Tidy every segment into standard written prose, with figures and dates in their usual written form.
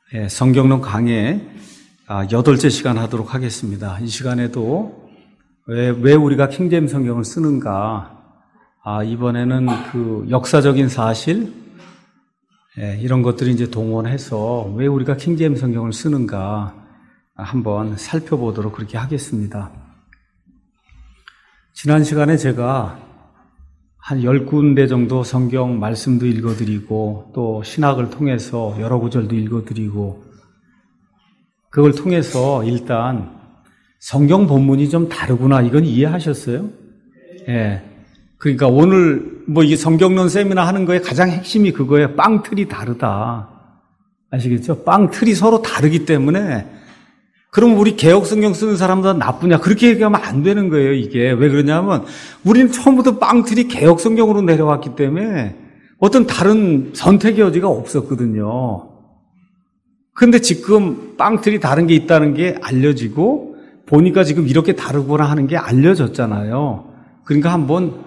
성경론 강해 8째 시간 하도록 하겠습니다. 이 시간에도 왜 우리가 킹제임스 성경을 쓰는가, 이번에는 그 역사적인 사실, 이런 것들이 이제 동원해서 왜 우리가 킹제임스 성경을 쓰는가 한번 살펴보도록 그렇게 하겠습니다. 지난 시간에 제가 한 10군데 정도 성경 말씀도 읽어드리고 또 신학을 통해서 여러 구절도 읽어드리고 그걸 통해서 일단 성경 본문이 좀 다르구나 이건 이해하셨어요? 그러니까 오늘 이게 성경론 세미나 하는 거에 가장 핵심이 그거예요. 빵틀이 다르다. 아시겠죠? 빵틀이 서로 다르기 때문에 그럼 우리 개혁 성경 쓰는 사람보다 나쁘냐? 그렇게 얘기하면 안 되는 거예요, 이게. 왜 그러냐면, 우리는 처음부터 빵틀이 개혁 성경으로 내려왔기 때문에 어떤 다른 선택의 여지가 없었거든요. 근데 지금 빵틀이 다른 게 있다는 게 알려지고, 보니까 지금 이렇게 다르구나 하는 게 알려졌잖아요. 그러니까 한번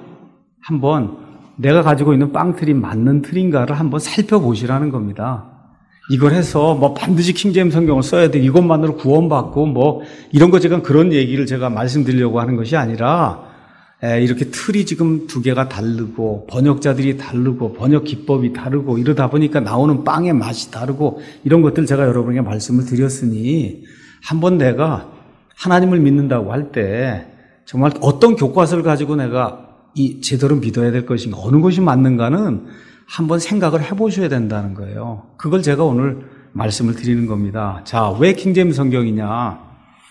내가 가지고 있는 빵틀이 맞는 틀인가를 한번 살펴보시라는 겁니다. 이걸 해서 반드시 킹제임스 성경을 써야 돼. 이것만으로 구원받고 이런 거 제가 그런 얘기를 제가 말씀드리려고 하는 것이 아니라 이렇게 틀이 지금 두 개가 다르고 번역자들이 다르고 번역 기법이 다르고 이러다 보니까 나오는 빵의 맛이 다르고 이런 것들 제가 여러분에게 말씀을 드렸으니 한번 내가 하나님을 믿는다고 할 때 정말 어떤 교과서를 가지고 내가 이 제대로 믿어야 될 것인가 어느 것이 맞는가는 한번 생각을 해보셔야 된다는 거예요. 그걸 제가 오늘 말씀을 드리는 겁니다. 자, 왜 킹제임스 성경이냐?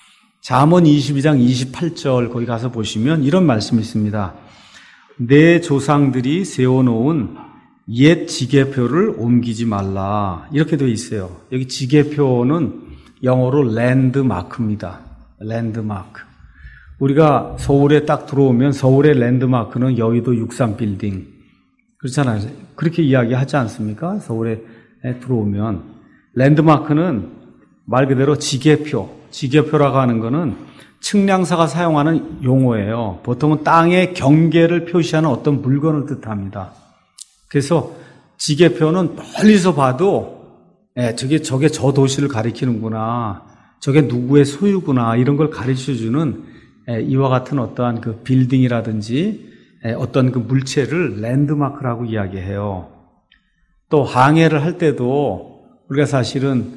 잠언 22장 28절 거기 가서 보시면 이런 말씀이 있습니다. 내 조상들이 세워놓은 옛 지계표를 옮기지 말라. 이렇게 되어 있어요. 여기 지계표는 영어로 랜드마크입니다. 랜드마크. 우리가 서울에 딱 들어오면 서울의 랜드마크는 여의도 63빌딩. 그렇잖아요. 그렇게 이야기하지 않습니까? 서울에 들어오면. 랜드마크는 말 그대로 지계표라고 하는 거는 측량사가 사용하는 용어예요. 보통은 땅의 경계를 표시하는 어떤 물건을 뜻합니다. 그래서 지계표는 멀리서 봐도 저게 저 도시를 가리키는구나. 저게 누구의 소유구나. 이런 걸 가르쳐주는 이와 같은 어떠한 그 빌딩이라든지 어떤 그 물체를 랜드마크라고 이야기해요. 또 항해를 할 때도 우리가 사실은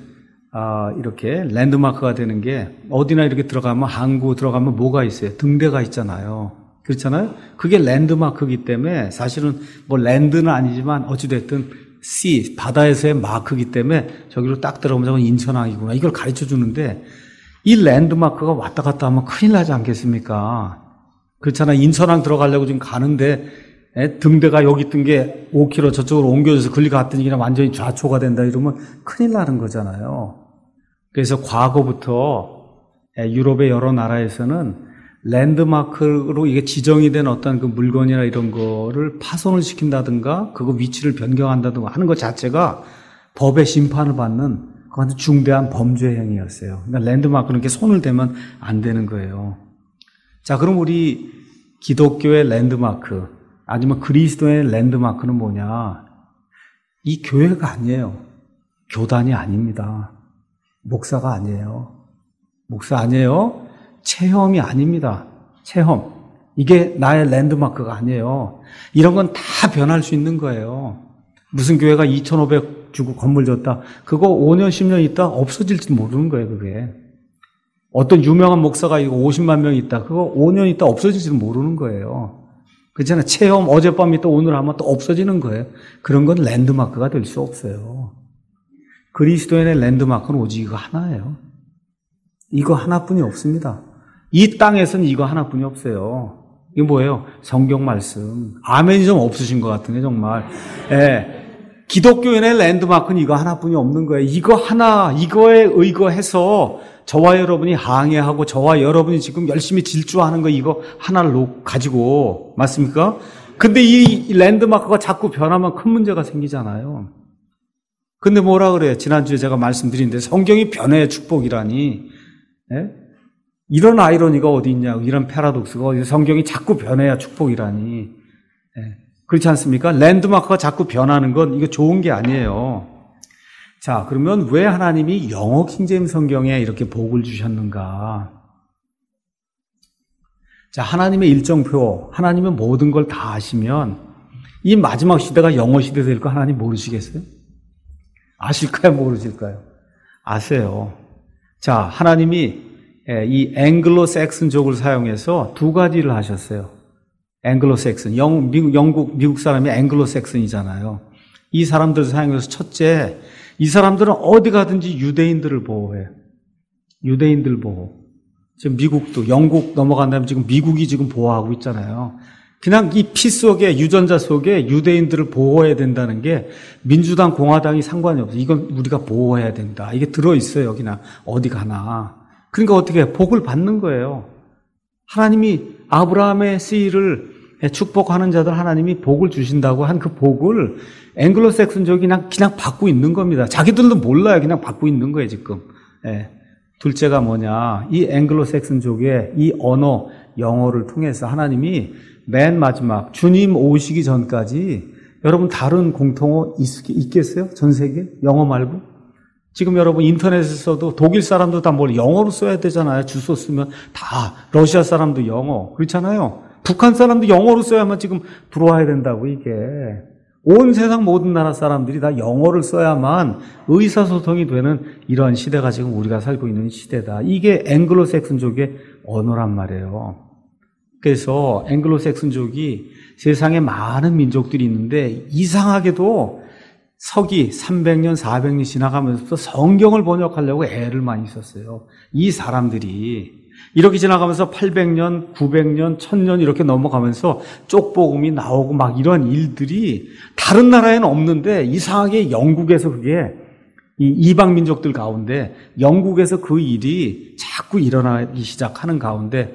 이렇게 랜드마크가 되는 게 어디나 이렇게 들어가면 항구 들어가면 뭐가 있어요? 등대가 있잖아요. 그렇잖아요? 그게 랜드마크이기 때문에 사실은 랜드는 아니지만 어찌됐든 바다에서의 마크이기 때문에 저기로 딱 들어가면 저건 인천항이구나. 이걸 가르쳐 주는데 이 랜드마크가 왔다 갔다 하면 큰일 나지 않겠습니까? 그렇잖아. 인천항 들어가려고 지금 가는데 등대가 여기 뜬 게 5km 저쪽으로 옮겨져서 걸리 갔더니 그냥 완전히 좌초가 된다 이러면 큰일 나는 거잖아요. 그래서 과거부터 유럽의 여러 나라에서는 랜드마크로 이게 지정이 된 어떤 그 물건이나 이런 거를 파손을 시킨다든가 그거 위치를 변경한다든가 하는 것 자체가 법의 심판을 받는 그건 중대한 범죄 행위였어요. 그러니까 랜드마크는 이렇게 손을 대면 안 되는 거예요. 자, 그럼 우리 기독교의 랜드마크, 아니면 그리스도의 랜드마크는 뭐냐? 이 교회가 아니에요. 교단이 아닙니다. 목사가 아니에요. 목사 아니에요. 체험이 아닙니다. 체험. 이게 나의 랜드마크가 아니에요. 이런 건 다 변할 수 있는 거예요. 무슨 교회가 2,500 주고 건물 줬다. 그거 5년, 10년 있다 없어질지도 모르는 거예요, 그게. 어떤 유명한 목사가 이거 50만 명 있다. 그거 5년 있다 없어질지도 모르는 거예요. 그렇잖아요. 체험 어젯밤 있다 오늘 하면 또 없어지는 거예요. 그런 건 랜드마크가 될 수 없어요. 그리스도인의 랜드마크는 오직 이거 하나예요. 이거 하나뿐이 없습니다. 이 땅에서는 이거 하나뿐이 없어요. 이게 뭐예요? 성경 말씀. 아멘이 좀 없으신 것 같은데 정말. 기독교인의 랜드마크는 이거 하나뿐이 없는 거예요. 이거 하나, 이거에 의거해서 저와 여러분이 항해하고 저와 여러분이 지금 열심히 질주하는 거 이거 하나를 가지고 맞습니까? 근데 이 랜드마크가 자꾸 변하면 큰 문제가 생기잖아요. 근데 뭐라 그래요? 지난주에 제가 말씀드린데 성경이 변해야 축복이라니. 이런 아이러니가 어디 있냐? 이런 패러독스가 어디 성경이 자꾸 변해야 축복이라니. 그렇지 않습니까? 랜드마크가 자꾸 변하는 건 이거 좋은 게 아니에요. 자, 그러면 왜 하나님이 영어 킹제임스 성경에 이렇게 복을 주셨는가? 자, 하나님의 일정표, 하나님의 모든 걸 다 아시면 이 마지막 시대가 영어 시대 될 거 하나님 모르시겠어요? 아실까요? 모르실까요? 아세요. 자, 하나님이 이 앵글로 섹슨족을 사용해서 두 가지를 하셨어요. 앵글로 섹슨, 미국 사람이 앵글로 섹슨이잖아요. 이 사람들을 사용해서 첫째, 이 사람들은 어디 가든지 유대인들을 보호해요. 유대인들 보호. 지금 미국도, 영국 넘어간 다음에 지금 미국이 지금 보호하고 있잖아요. 그냥 이 피 속에, 유전자 속에 유대인들을 보호해야 된다는 게 민주당, 공화당이 상관이 없어요. 이건 우리가 보호해야 된다. 이게 들어있어요. 그냥 어디 가나. 그러니까 어떻게 복을 받는 거예요. 하나님이 아브라함의 씨를 축복하는 자들 하나님이 복을 주신다고 한 그 복을 앵글로색슨족이 그냥 받고 있는 겁니다. 자기들도 몰라요. 그냥 받고 있는 거예요, 지금. 예. 둘째가 뭐냐. 이 앵글로색슨족의 이 언어, 영어를 통해서 하나님이 맨 마지막 주님 오시기 전까지 여러분 다른 공통어 있겠어요? 전 세계? 영어 말고? 지금 여러분 인터넷에서도 독일 사람도 다 뭘 영어로 써야 되잖아요. 주소 쓰면 다 러시아 사람도 영어 그렇잖아요. 북한 사람도 영어로 써야만 지금 들어와야 된다고 이게. 온 세상 모든 나라 사람들이 다 영어를 써야만 의사소통이 되는 이런 시대가 지금 우리가 살고 있는 시대다. 이게 앵글로색슨족의 언어란 말이에요. 그래서 앵글로색슨족이 세상에 많은 민족들이 있는데 이상하게도 서기 300년, 400년 지나가면서 성경을 번역하려고 애를 많이 썼어요. 이 사람들이 이렇게 지나가면서 800년, 900년, 1000년 이렇게 넘어가면서 쪽복음이 나오고 막 이런 일들이 다른 나라에는 없는데 이상하게 영국에서 그게 이 이방 민족들 가운데 영국에서 그 일이 자꾸 일어나기 시작하는 가운데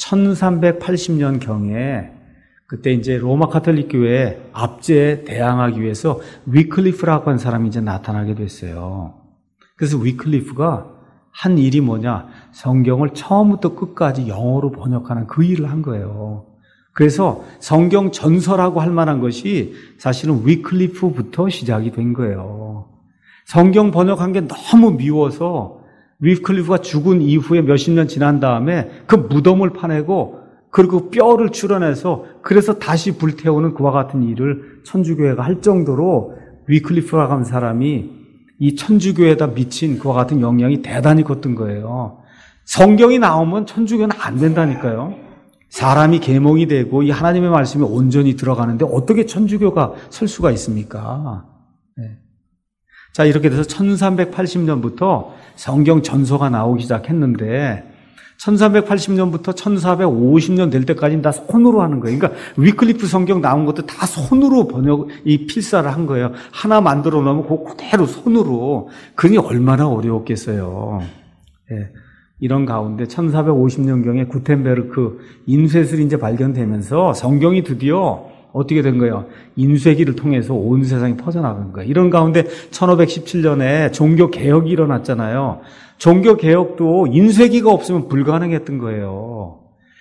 1380년경에 그때 이제 로마 카톨릭 교회 압제에 대항하기 위해서 위클리프라고 한 사람이 이제 나타나게 됐어요. 그래서 위클리프가 한 일이 뭐냐? 성경을 처음부터 끝까지 영어로 번역하는 그 일을 한 거예요. 그래서 성경 전서라고 할 만한 것이 사실은 위클리프부터 시작이 된 거예요. 성경 번역한 게 너무 미워서 위클리프가 죽은 이후에 몇십 년 지난 다음에 그 무덤을 파내고 그리고 뼈를 출원해서 그래서 다시 불태우는 그와 같은 일을 천주교회가 할 정도로 위클리프라고 하는 사람이 이 천주교회에다 미친 그와 같은 영향이 대단히 컸던 거예요. 성경이 나오면 천주교는 안 된다니까요. 사람이 계몽이 되고 이 하나님의 말씀이 온전히 들어가는데 어떻게 천주교가 설 수가 있습니까? 네. 자, 이렇게 돼서 1380년부터 성경 전서가 나오기 시작했는데 1380년부터 1450년 될 때까지는 다 손으로 하는 거예요. 그러니까 위클리프 성경 나온 것도 다 손으로 이 필사를 한 거예요. 하나 만들어 놓으면 그대로 손으로. 그러니 얼마나 어려웠겠어요. 네. 이런 가운데 1450년경에 구텐베르크 인쇄술이 이제 발견되면서 성경이 드디어 어떻게 된 거예요? 인쇄기를 통해서 온 세상에 퍼져나간 거예요. 이런 가운데 1517년에 종교개혁이 일어났잖아요. 종교개혁도 인쇄기가 없으면 불가능했던 거예요.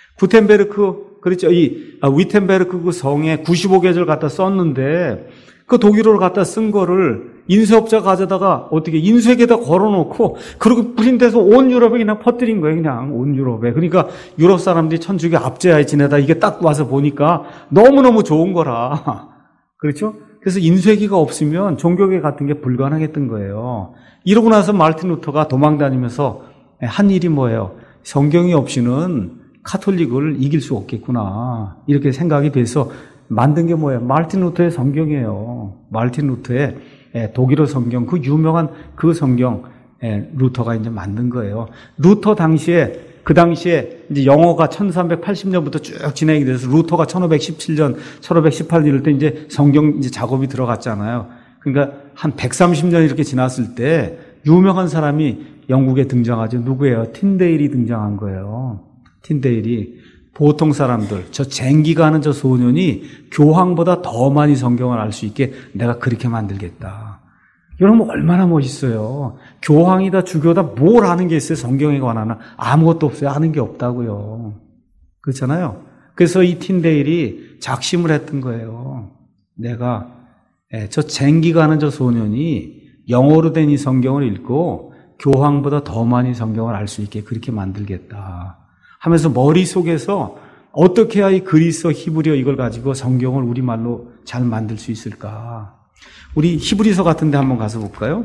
그렇죠. 위텐베르크 그 성에 95계절 갖다 썼는데 그 독일어를 갖다 쓴 거를 인쇄업자가 가져다가 어떻게 인쇄기에다 걸어놓고 그리고 프린트해서 온 유럽에 그냥 퍼뜨린 거예요. 그냥 온 유럽에. 그러니까 유럽 사람들이 천주교 압제하에 지내다 이게 딱 와서 보니까 너무너무 좋은 거라. 그렇죠? 그래서 인쇄기가 없으면 종교계 같은 게 불가능했던 거예요. 이러고 나서 마르틴 루터가 도망다니면서 한 일이 뭐예요? 성경이 없이는 카톨릭을 이길 수 없겠구나. 이렇게 생각이 돼서 만든 게 뭐예요? 마르틴 루터의 성경이에요. 마르틴 루터의 독일어 성경, 그 유명한 그 성경, 루터가 이제 만든 거예요. 루터 그 당시에 이제 영어가 1380년부터 쭉 진행이 돼서 루터가 1517년, 1518년 이럴 때 이제 성경 이제 작업이 들어갔잖아요. 그러니까 한 130년 이렇게 지났을 때 유명한 사람이 영국에 등장하죠. 누구예요? 틴데일이 등장한 거예요. 틴데일이. 보통 사람들, 저 쟁기가 하는 저 소년이 교황보다 더 많이 성경을 알 수 있게 내가 그렇게 만들겠다. 여러분 얼마나 멋있어요. 교황이다 주교다 뭘 아는 게 있어요. 성경에 관한 아무것도 없어요. 아는 게 없다고요. 그렇잖아요. 그래서 이 틴데일이 작심을 했던 거예요. 내가 저 쟁기가 하는 저 소년이 영어로 된 이 성경을 읽고 교황보다 더 많이 성경을 알 수 있게 그렇게 만들겠다 하면서 머릿속에서 어떻게 해야 이 그리스어 히브리어 이걸 가지고 성경을 우리말로 잘 만들 수 있을까? 우리 히브리서 같은 데 한번 가서 볼까요?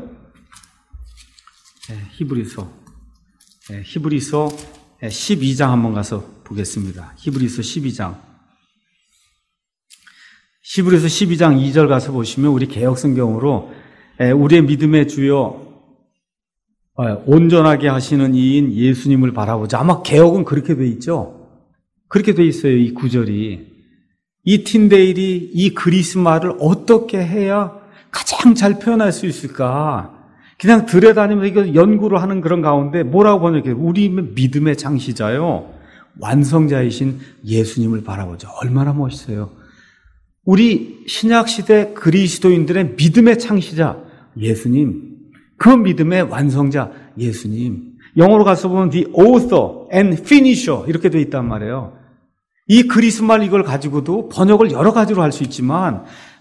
히브리서 12장 한번 가서 보겠습니다. 히브리서 12장. 히브리서 12장 2절 가서 보시면 우리 개역성경으로 우리의 믿음의 주여 온전하게 하시는 이인 예수님을 바라보자. 아마 개역은 그렇게 돼 있죠? 그렇게 돼 있어요, 이 구절이. 이 틴데일이 이 그리스말을 어떻게 해야 가장 잘 표현할 수 있을까? 그냥 들여다니면서 이거 연구를 하는 그런 가운데 뭐라고 번역해요? 우리 믿음의 창시자요, 완성자이신 예수님을 바라보자. 얼마나 멋있어요. 우리 신약시대 그리스도인들의 믿음의 창시자 예수님, 그 믿음의 완성자 예수님. 영어로 가서 보면 the author and finisher 이렇게 돼 있단 말이에요. 이 그리스말 이걸 가지고도 번역을 여러 가지로 할 수 있지만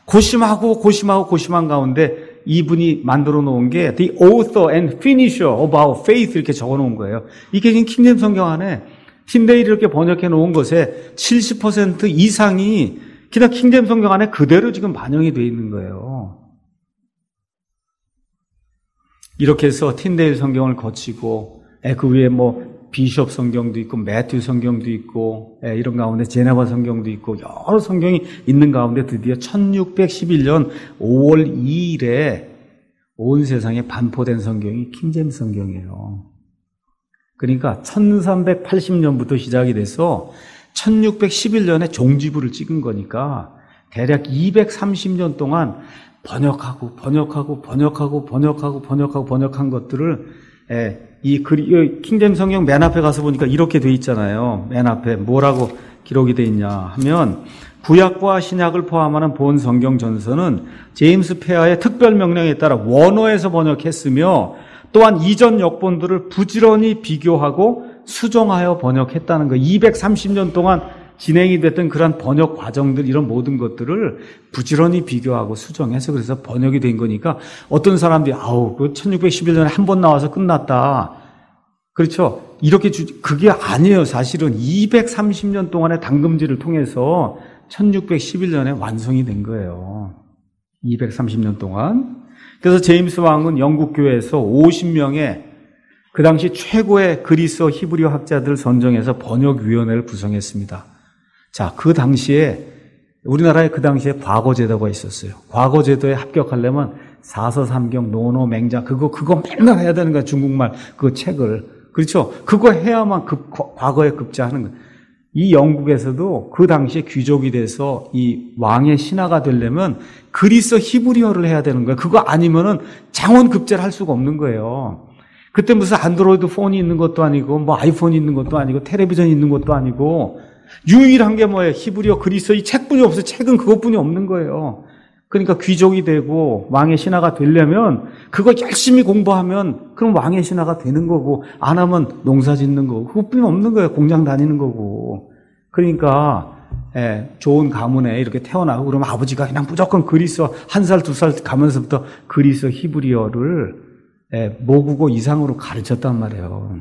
고심한 가운데 이분이 만들어 놓은 게 the author and finisher of our faith 이렇게 적어 놓은 거예요. 이게 지금 킹제임스 성경 안에 틴데일이 이렇게 번역해 놓은 것의 70% 이상이 그냥 킹제임스 성경 안에 그대로 지금 반영이 되어 있는 거예요. 이렇게 해서 틴데일 성경을 거치고 그 위에 비숍 성경도 있고 매튜 성경도 있고 이런 가운데 제네바 성경도 있고 여러 성경이 있는 가운데 드디어 1611년 5월 2일에 온 세상에 반포된 성경이 킹제임스 성경이에요. 그러니까 1380년부터 시작이 돼서 1611년에 종지부를 찍은 거니까 대략 230년 동안 번역한 것들을 이 킹제임스 성경 맨 앞에 가서 보니까 이렇게 돼 있잖아요. 맨 앞에 뭐라고 기록이 돼 있냐 하면 구약과 신약을 포함하는 본 성경 전서는 제임스 페어의 특별 명령에 따라 원어에서 번역했으며 또한 이전 역본들을 부지런히 비교하고 수정하여 번역했다는 거예요. 230년 동안 진행이 됐던 그런 번역 과정들 이런 모든 것들을 부지런히 비교하고 수정해서 그래서 번역이 된 거니까 어떤 사람들이 그 1611년에 한 번 나와서 끝났다. 그렇죠. 이렇게 그게 아니에요. 사실은 230년 동안의 당금질을 통해서 1611년에 완성이 된 거예요. 230년 동안. 그래서 제임스 왕은 영국 교회에서 50명의 그 당시 최고의 그리스어 히브리어 학자들 선정해서 번역위원회를 구성했습니다. 자, 그 당시에 우리나라에 그 당시에 과거제도가 있었어요. 과거제도에 합격하려면 사서삼경, 논어, 맹자 그거 맨날 해야 되는 거야. 중국말 그 책을. 그렇죠? 그거 해야만 과거에 급제하는 거예요. 이 영국에서도 그 당시에 귀족이 돼서 이 왕의 신하가 되려면 그리스어 히브리어를 해야 되는 거예요. 그거 아니면은 장원 급제를 할 수가 없는 거예요. 그때 무슨 안드로이드 폰이 있는 것도 아니고 아이폰이 있는 것도 아니고 텔레비전이 있는 것도 아니고 유일한 게 뭐예요? 히브리어 그리스어 이 책뿐이 없어요. 책은 그것뿐이 없는 거예요. 그러니까 귀족이 되고 왕의 신하가 되려면 그거 열심히 공부하면 그럼 왕의 신하가 되는 거고 안 하면 농사 짓는 거고 그것뿐이 없는 거예요. 공장 다니는 거고. 그러니까 좋은 가문에 이렇게 태어나고 그러면 아버지가 그냥 무조건 그리스어 1살 2살 가면서부터 그리스어 히브리어를 모국어 이상으로 가르쳤단 말이에요.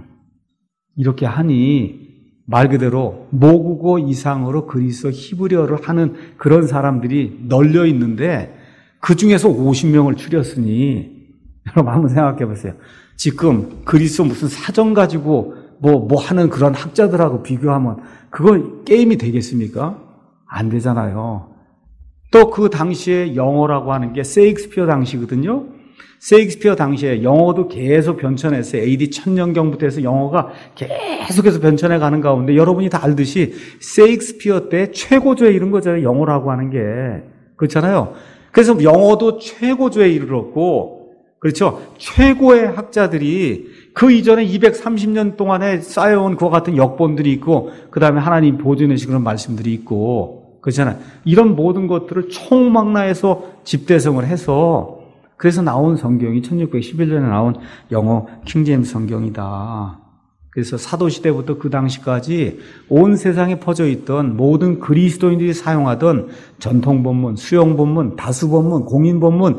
이렇게 하니 말 그대로 모국어 이상으로 그리스어 히브리어를 하는 그런 사람들이 널려 있는데 그 중에서 50명을 추렸으니 여러분 한번 생각해 보세요. 지금 그리스어 무슨 사전 가지고 뭐 하는 그런 학자들하고 비교하면 그거 게임이 되겠습니까? 안 되잖아요. 또 그 당시에 영어라고 하는 게 세익스피어 당시거든요. 세익스피어 당시에 영어도 계속 변천했어요. AD 1000년경부터 해서 영어가 계속해서 변천해 가는 가운데 여러분이 다 알듯이 세익스피어 때 최고조에 이른 거잖아요. 영어라고 하는 게. 그렇잖아요. 그래서 영어도 최고조에 이르렀고 그렇죠. 최고의 학자들이 그 이전에 230년 동안에 쌓여온 그와 같은 역본들이 있고 그 다음에 하나님 보존하신 그런 말씀들이 있고 그렇잖아요. 이런 모든 것들을 총망라해서 집대성을 해서 그래서 나온 성경이 1611년에 나온 영어 킹제임스 성경이다. 그래서 사도시대부터 그 당시까지 온 세상에 퍼져 있던 모든 그리스도인들이 사용하던 전통본문, 수용본문, 다수본문, 공인본문,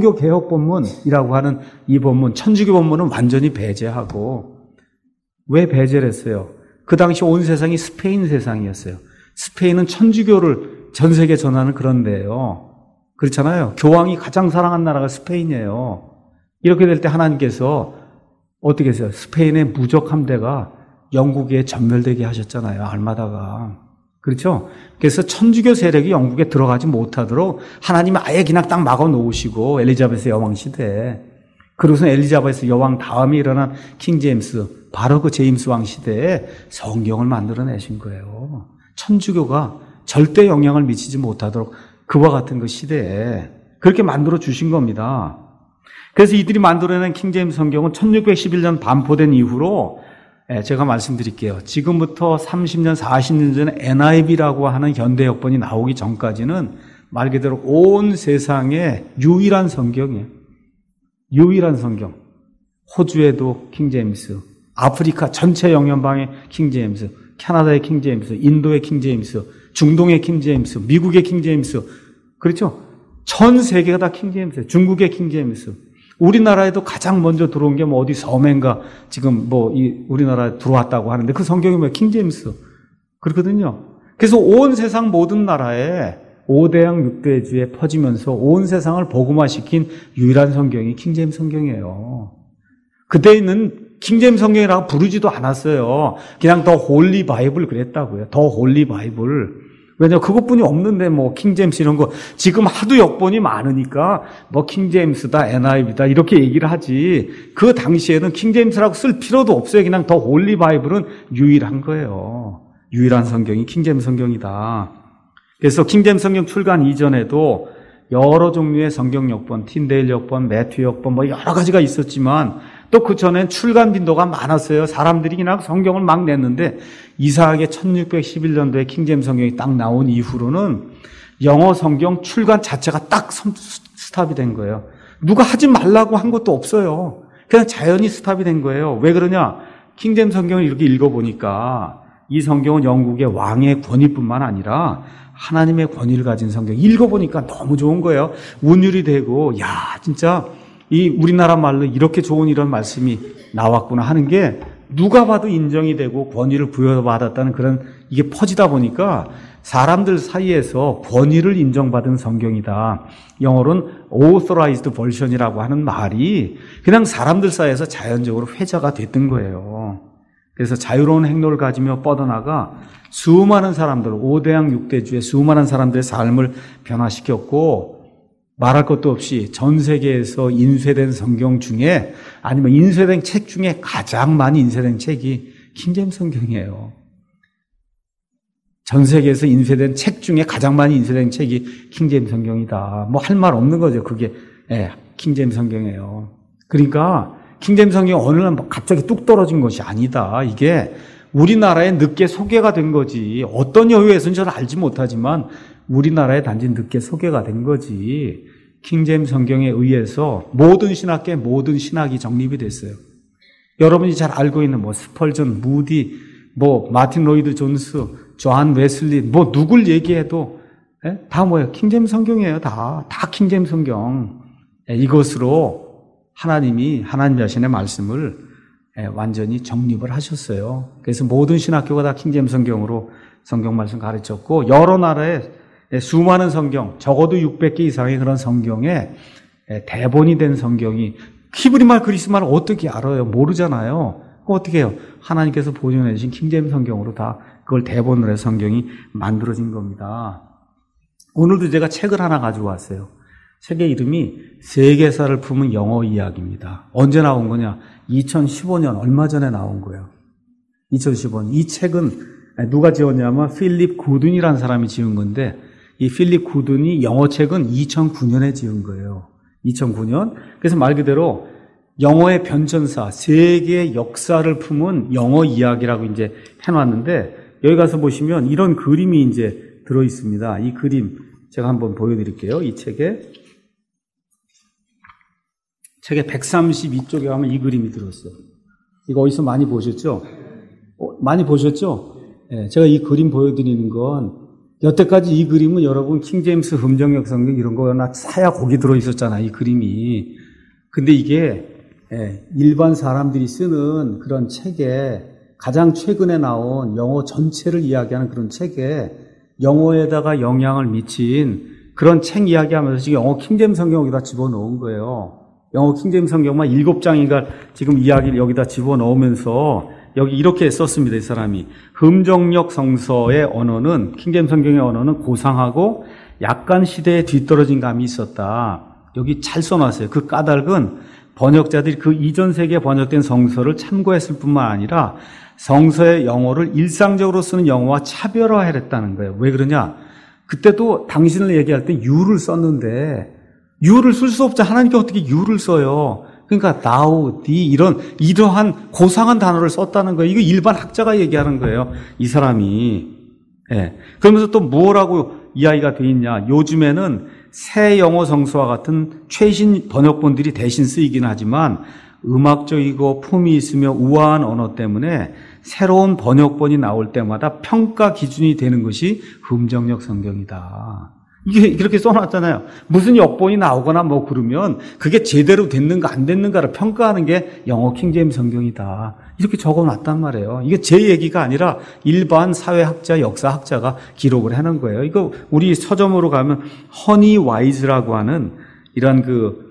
종교개혁본문이라고 하는 이 본문, 천주교 본문은 완전히 배제하고, 왜 배제를 했어요? 그 당시 온 세상이 스페인 세상이었어요. 스페인은 천주교를 전 세계에 전하는 그런 데예요. 그렇잖아요. 교황이 가장 사랑한 나라가 스페인이에요. 이렇게 될 때 하나님께서 어떻게 했어요? 스페인의 무적 함대가 영국에 전멸되게 하셨잖아요. 알마다가. 그렇죠? 그래서 천주교 세력이 영국에 들어가지 못하도록 하나님이 아예 그냥 딱 막아 놓으시고, 엘리자베스 여왕 시대에. 그러고서 엘리자베스 여왕 다음에 일어난 킹 제임스, 바로 그 제임스 왕 시대에 성경을 만들어내신 거예요. 천주교가 절대 영향을 미치지 못하도록 그와 같은 그 시대에 그렇게 만들어 주신 겁니다. 그래서 이들이 만들어낸 킹제임스 성경은 1611년 반포된 이후로, 제가 말씀드릴게요. 지금부터 30년, 40년 전에 NIV라고 하는 현대 역본이 나오기 전까지는 말 그대로 온 세상의 유일한 성경이에요. 유일한 성경. 호주에도 킹제임스, 아프리카 전체 영연방의 킹제임스, 캐나다의 킹제임스, 인도의 킹제임스, 중동의 킹제임스, 미국의 킹제임스. 그렇죠? 전 세계가 다 킹제임스예요. 중국의 킹제임스. 우리나라에도 가장 먼저 들어온 게 뭐 어디 서맨가 지금 뭐 우리나라에 들어왔다고 하는데 그 성경이 뭐예요? 킹제임스. 그렇거든요. 그래서 온 세상 모든 나라에 5대양 6대주에 퍼지면서 온 세상을 복음화시킨 유일한 성경이 킹제임스 성경이에요. 그때 있는 킹제임스 성경이라고 부르지도 않았어요. 그냥 더 홀리 바이블 그랬다고요. 더 홀리 바이블. 왜냐면 그것뿐이 없는데 뭐 킹제임스 이런 거 지금 하도 역본이 많으니까 뭐 킹제임스다 NIV다 이렇게 얘기를 하지, 그 당시에는 킹제임스라고 쓸 필요도 없어요. 그냥 더 홀리 바이블은 유일한 거예요. 유일한 성경이 킹제임스 성경이다. 그래서 킹제임스 성경 출간 이전에도 여러 종류의 성경 역본, 틴데일 역본, 매튜 역본 뭐 여러 가지가 있었지만 또 그 전엔 출간 빈도가 많았어요. 사람들이 그냥 성경을 막 냈는데 이상하게 1611년도에 킹제임스 성경이 딱 나온 이후로는 영어 성경 출간 자체가 딱 스탑이 된 거예요. 누가 하지 말라고 한 것도 없어요. 그냥 자연히 스탑이 된 거예요. 왜 그러냐? 킹제임스 성경을 이렇게 읽어보니까 이 성경은 영국의 왕의 권위뿐만 아니라 하나님의 권위를 가진 성경. 읽어보니까 너무 좋은 거예요. 운율이 되고, 야, 진짜 이 우리나라 말로 이렇게 좋은 이런 말씀이 나왔구나 하는 게 누가 봐도 인정이 되고 권위를 부여받았다는 그런, 이게 퍼지다 보니까 사람들 사이에서 권위를 인정받은 성경이다. 영어로는 authorized version이라고 하는 말이 그냥 사람들 사이에서 자연적으로 회자가 됐던 거예요. 그래서 자유로운 행로를 가지며 뻗어나가 수많은 사람들, 5대양 6대주의 수많은 사람들의 삶을 변화시켰고, 말할 것도 없이 전 세계에서 인쇄된 성경 중에, 아니면 인쇄된 책 중에 가장 많이 인쇄된 책이 킹제임스 성경이에요. 전 세계에서 인쇄된 책 중에 가장 많이 인쇄된 책이 킹제임스 성경이다. 뭐 할 말 없는 거죠. 그게 킹제임스 성경이에요. 그러니까 킹제임스 성경이 어느 날 갑자기 뚝 떨어진 것이 아니다. 이게 우리나라에 늦게 소개가 된 거지. 어떤 여유에서는 저는 알지 못하지만 우리나라에 단지 늦게 소개가 된 거지. 킹제임스 성경에 의해서 모든 신학계, 모든 신학이 정립이 됐어요. 여러분이 잘 알고 있는 뭐 스펄전, 무디, 뭐 마틴 로이드 존스, 조한 웨슬리, 뭐 누굴 얘기해도 다 뭐예요? 킹제임스 성경이에요. 다 킹제임스 성경. 이것으로 하나님이 하나님 자신의 말씀을 완전히 정립을 하셨어요. 그래서 모든 신학교가 다 킹제임스 성경으로 성경 말씀 가르쳤고, 여러 나라에 수많은 성경, 적어도 600개 이상의 그런 성경에 대본이 된 성경이, 히브리말 그리스말 어떻게 알아요? 모르잖아요. 어떻게 해요? 하나님께서 보존해 주신 킹제임스 성경으로 다 그걸 대본으로 해서 성경이 만들어진 겁니다. 오늘도 제가 책을 하나 가지고 왔어요. 책의 이름이 세계사를 품은 영어 이야기입니다. 언제 나온 거냐? 2015년, 얼마 전에 나온 거예요. 2015년. 이 책은 누가 지었냐면 필립 구든이라는 사람이 지은 건데, 이 필립 구든이 영어 책은 2009년에 지은 거예요. 2009년. 그래서 말 그대로 영어의 변천사, 세계의 역사를 품은 영어 이야기라고 이제 해놨는데, 여기 가서 보시면 이런 그림이 이제 들어 있습니다. 이 그림 제가 한번 보여드릴게요. 이 책에 132쪽에 가면 이 그림이 들었어요. 이거 어디서 많이 보셨죠? 많이 보셨죠? 예, 제가 이 그림 보여드리는 건 여태까지 이 그림은 여러분 킹제임스 흠정역 성경 이런 거나 사야 거기 들어있었잖아요. 이 그림이. 근데 이게 일반 사람들이 쓰는 그런 책에 가장 최근에 나온 영어 전체를 이야기하는 그런 책에 영어에다가 영향을 미친 그런 책 이야기하면서 지금 영어 킹제임스 성경 여기다 집어넣은 거예요. 영어 킹제임스 성경만 7장인가 지금 이야기를 여기다 집어넣으면서 여기 이렇게 썼습니다. 이 사람이. 흠정역 성서의 언어는 킹제임스 성경의 언어는 고상하고 약간 시대에 뒤떨어진 감이 있었다. 여기 잘 써놨어요. 그 까닭은 번역자들이 그 이전 세기에 번역된 성서를 참고했을 뿐만 아니라 성서의 영어를 일상적으로 쓰는 영어와 차별화했다는 거예요. 왜 그러냐? 그때도 당신을 얘기할 때 you를 썼는데 you를 쓸 수 없자 하나님께 어떻게 you를 써요? 그러니까 thou, thee 이러한 고상한 단어를 썼다는 거예요. 이거 일반 학자가 얘기하는 거예요. 이 사람이. 예. 그러면서 또 뭐라고 이야기가 돼 있냐? 요즘에는 새 영어 성서와 같은 최신 번역본들이 대신 쓰이긴 하지만 음악적이고 품이 있으며 우아한 언어 때문에 새로운 번역본이 나올 때마다 평가 기준이 되는 것이 흠정역 성경이다. 이게 이렇게 써놨잖아요. 무슨 역본이 나오거나 뭐 그러면 그게 제대로 됐는가 안 됐는가를 평가하는 게 영어 킹제임스 성경이다. 이렇게 적어놨단 말이에요. 이게 제 얘기가 아니라 일반 사회학자, 역사학자가 기록을 해놓은 거예요. 이거 우리 서점으로 가면 허니 와이즈라고 하는 이런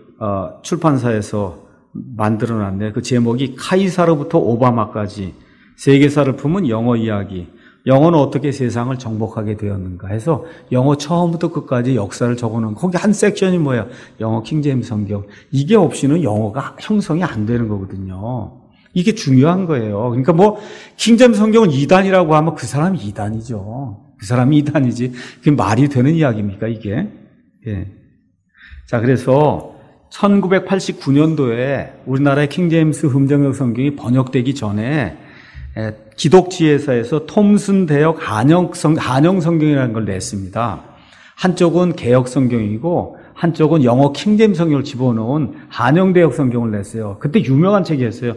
출판사에서 만들어놨네. 그 제목이 카이사르부터 오바마까지 세계사를 품은 영어 이야기. 영어는 어떻게 세상을 정복하게 되었는가 해서 영어 처음부터 끝까지 역사를 적어놓은 거기 한 섹션이 뭐야? 영어 킹제임스 성경. 이게 없이는 영어가 형성이 안 되는 거거든요. 이게 중요한 거예요. 그러니까 뭐 킹제임스 성경은 이단이라고 하면 그 사람이 이단이죠. 그 사람이 이단이지. 그게 말이 되는 이야기입니까 이게? 예. 자, 그래서 1989년도에 우리나라의 킹제임스 흠정역 성경이 번역되기 전에 기독지혜사에서 톰슨 대역 한영 성경이라는 걸 냈습니다. 한쪽은 개역 성경이고 한쪽은 영어 킹제임스 성경을 집어넣은 한영 대역 성경을 냈어요. 그때 유명한 책이었어요.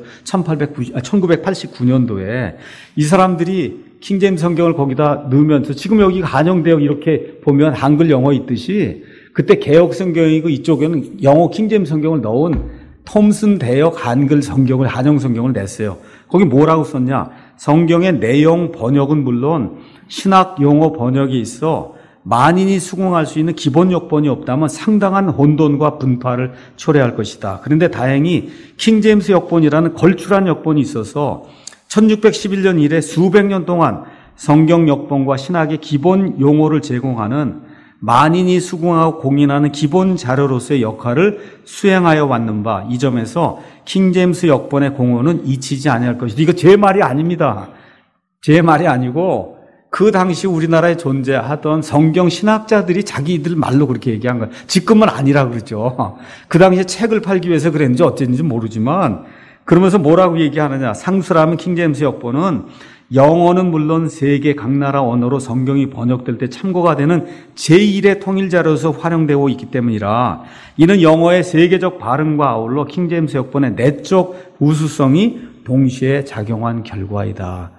1989년도에 이 사람들이 킹제임스 성경을 거기다 넣으면서 지금 여기 한영 대역 이렇게 보면 한글 영어 있듯이 그때 개역 성경이고 이쪽에는 영어 킹제임스 성경을 넣은 톰슨 대역 한글 성경을 한영 성경을 냈어요. 거기 뭐라고 썼냐? 성경의 내용 번역은 물론 신학 용어 번역이 있어 만인이 수긍할 수 있는 기본 역본이 없다면 상당한 혼돈과 분파를 초래할 것이다. 그런데 다행히 킹제임스 역본이라는 걸출한 역본이 있어서 1611년 이래 수백 년 동안 성경 역본과 신학의 기본 용어를 제공하는 만인이 수긍하고 공인하는 기본 자료로서의 역할을 수행하여 왔는 바 이 점에서 킹제임스 역본의 공헌은 잊히지 아니할 것이다. 이거 제 말이 아닙니다. 제 말이 아니고 그 당시 우리나라에 존재하던 성경 신학자들이 자기들 말로 그렇게 얘기한 거예요. 지금은 아니라 그러죠. 그 당시에 책을 팔기 위해서 그랬는지 어쨌는지 모르지만 그러면서 뭐라고 얘기하느냐. 상수라면 킹제임스 역본은 영어는 물론 세계 각 나라 언어로 성경이 번역될 때 참고가 되는 제1의 통일자료로서 활용되고 있기 때문이라 이는 영어의 세계적 발음과 아울러 킹제임스 역본의 내적 우수성이 동시에 작용한 결과이다.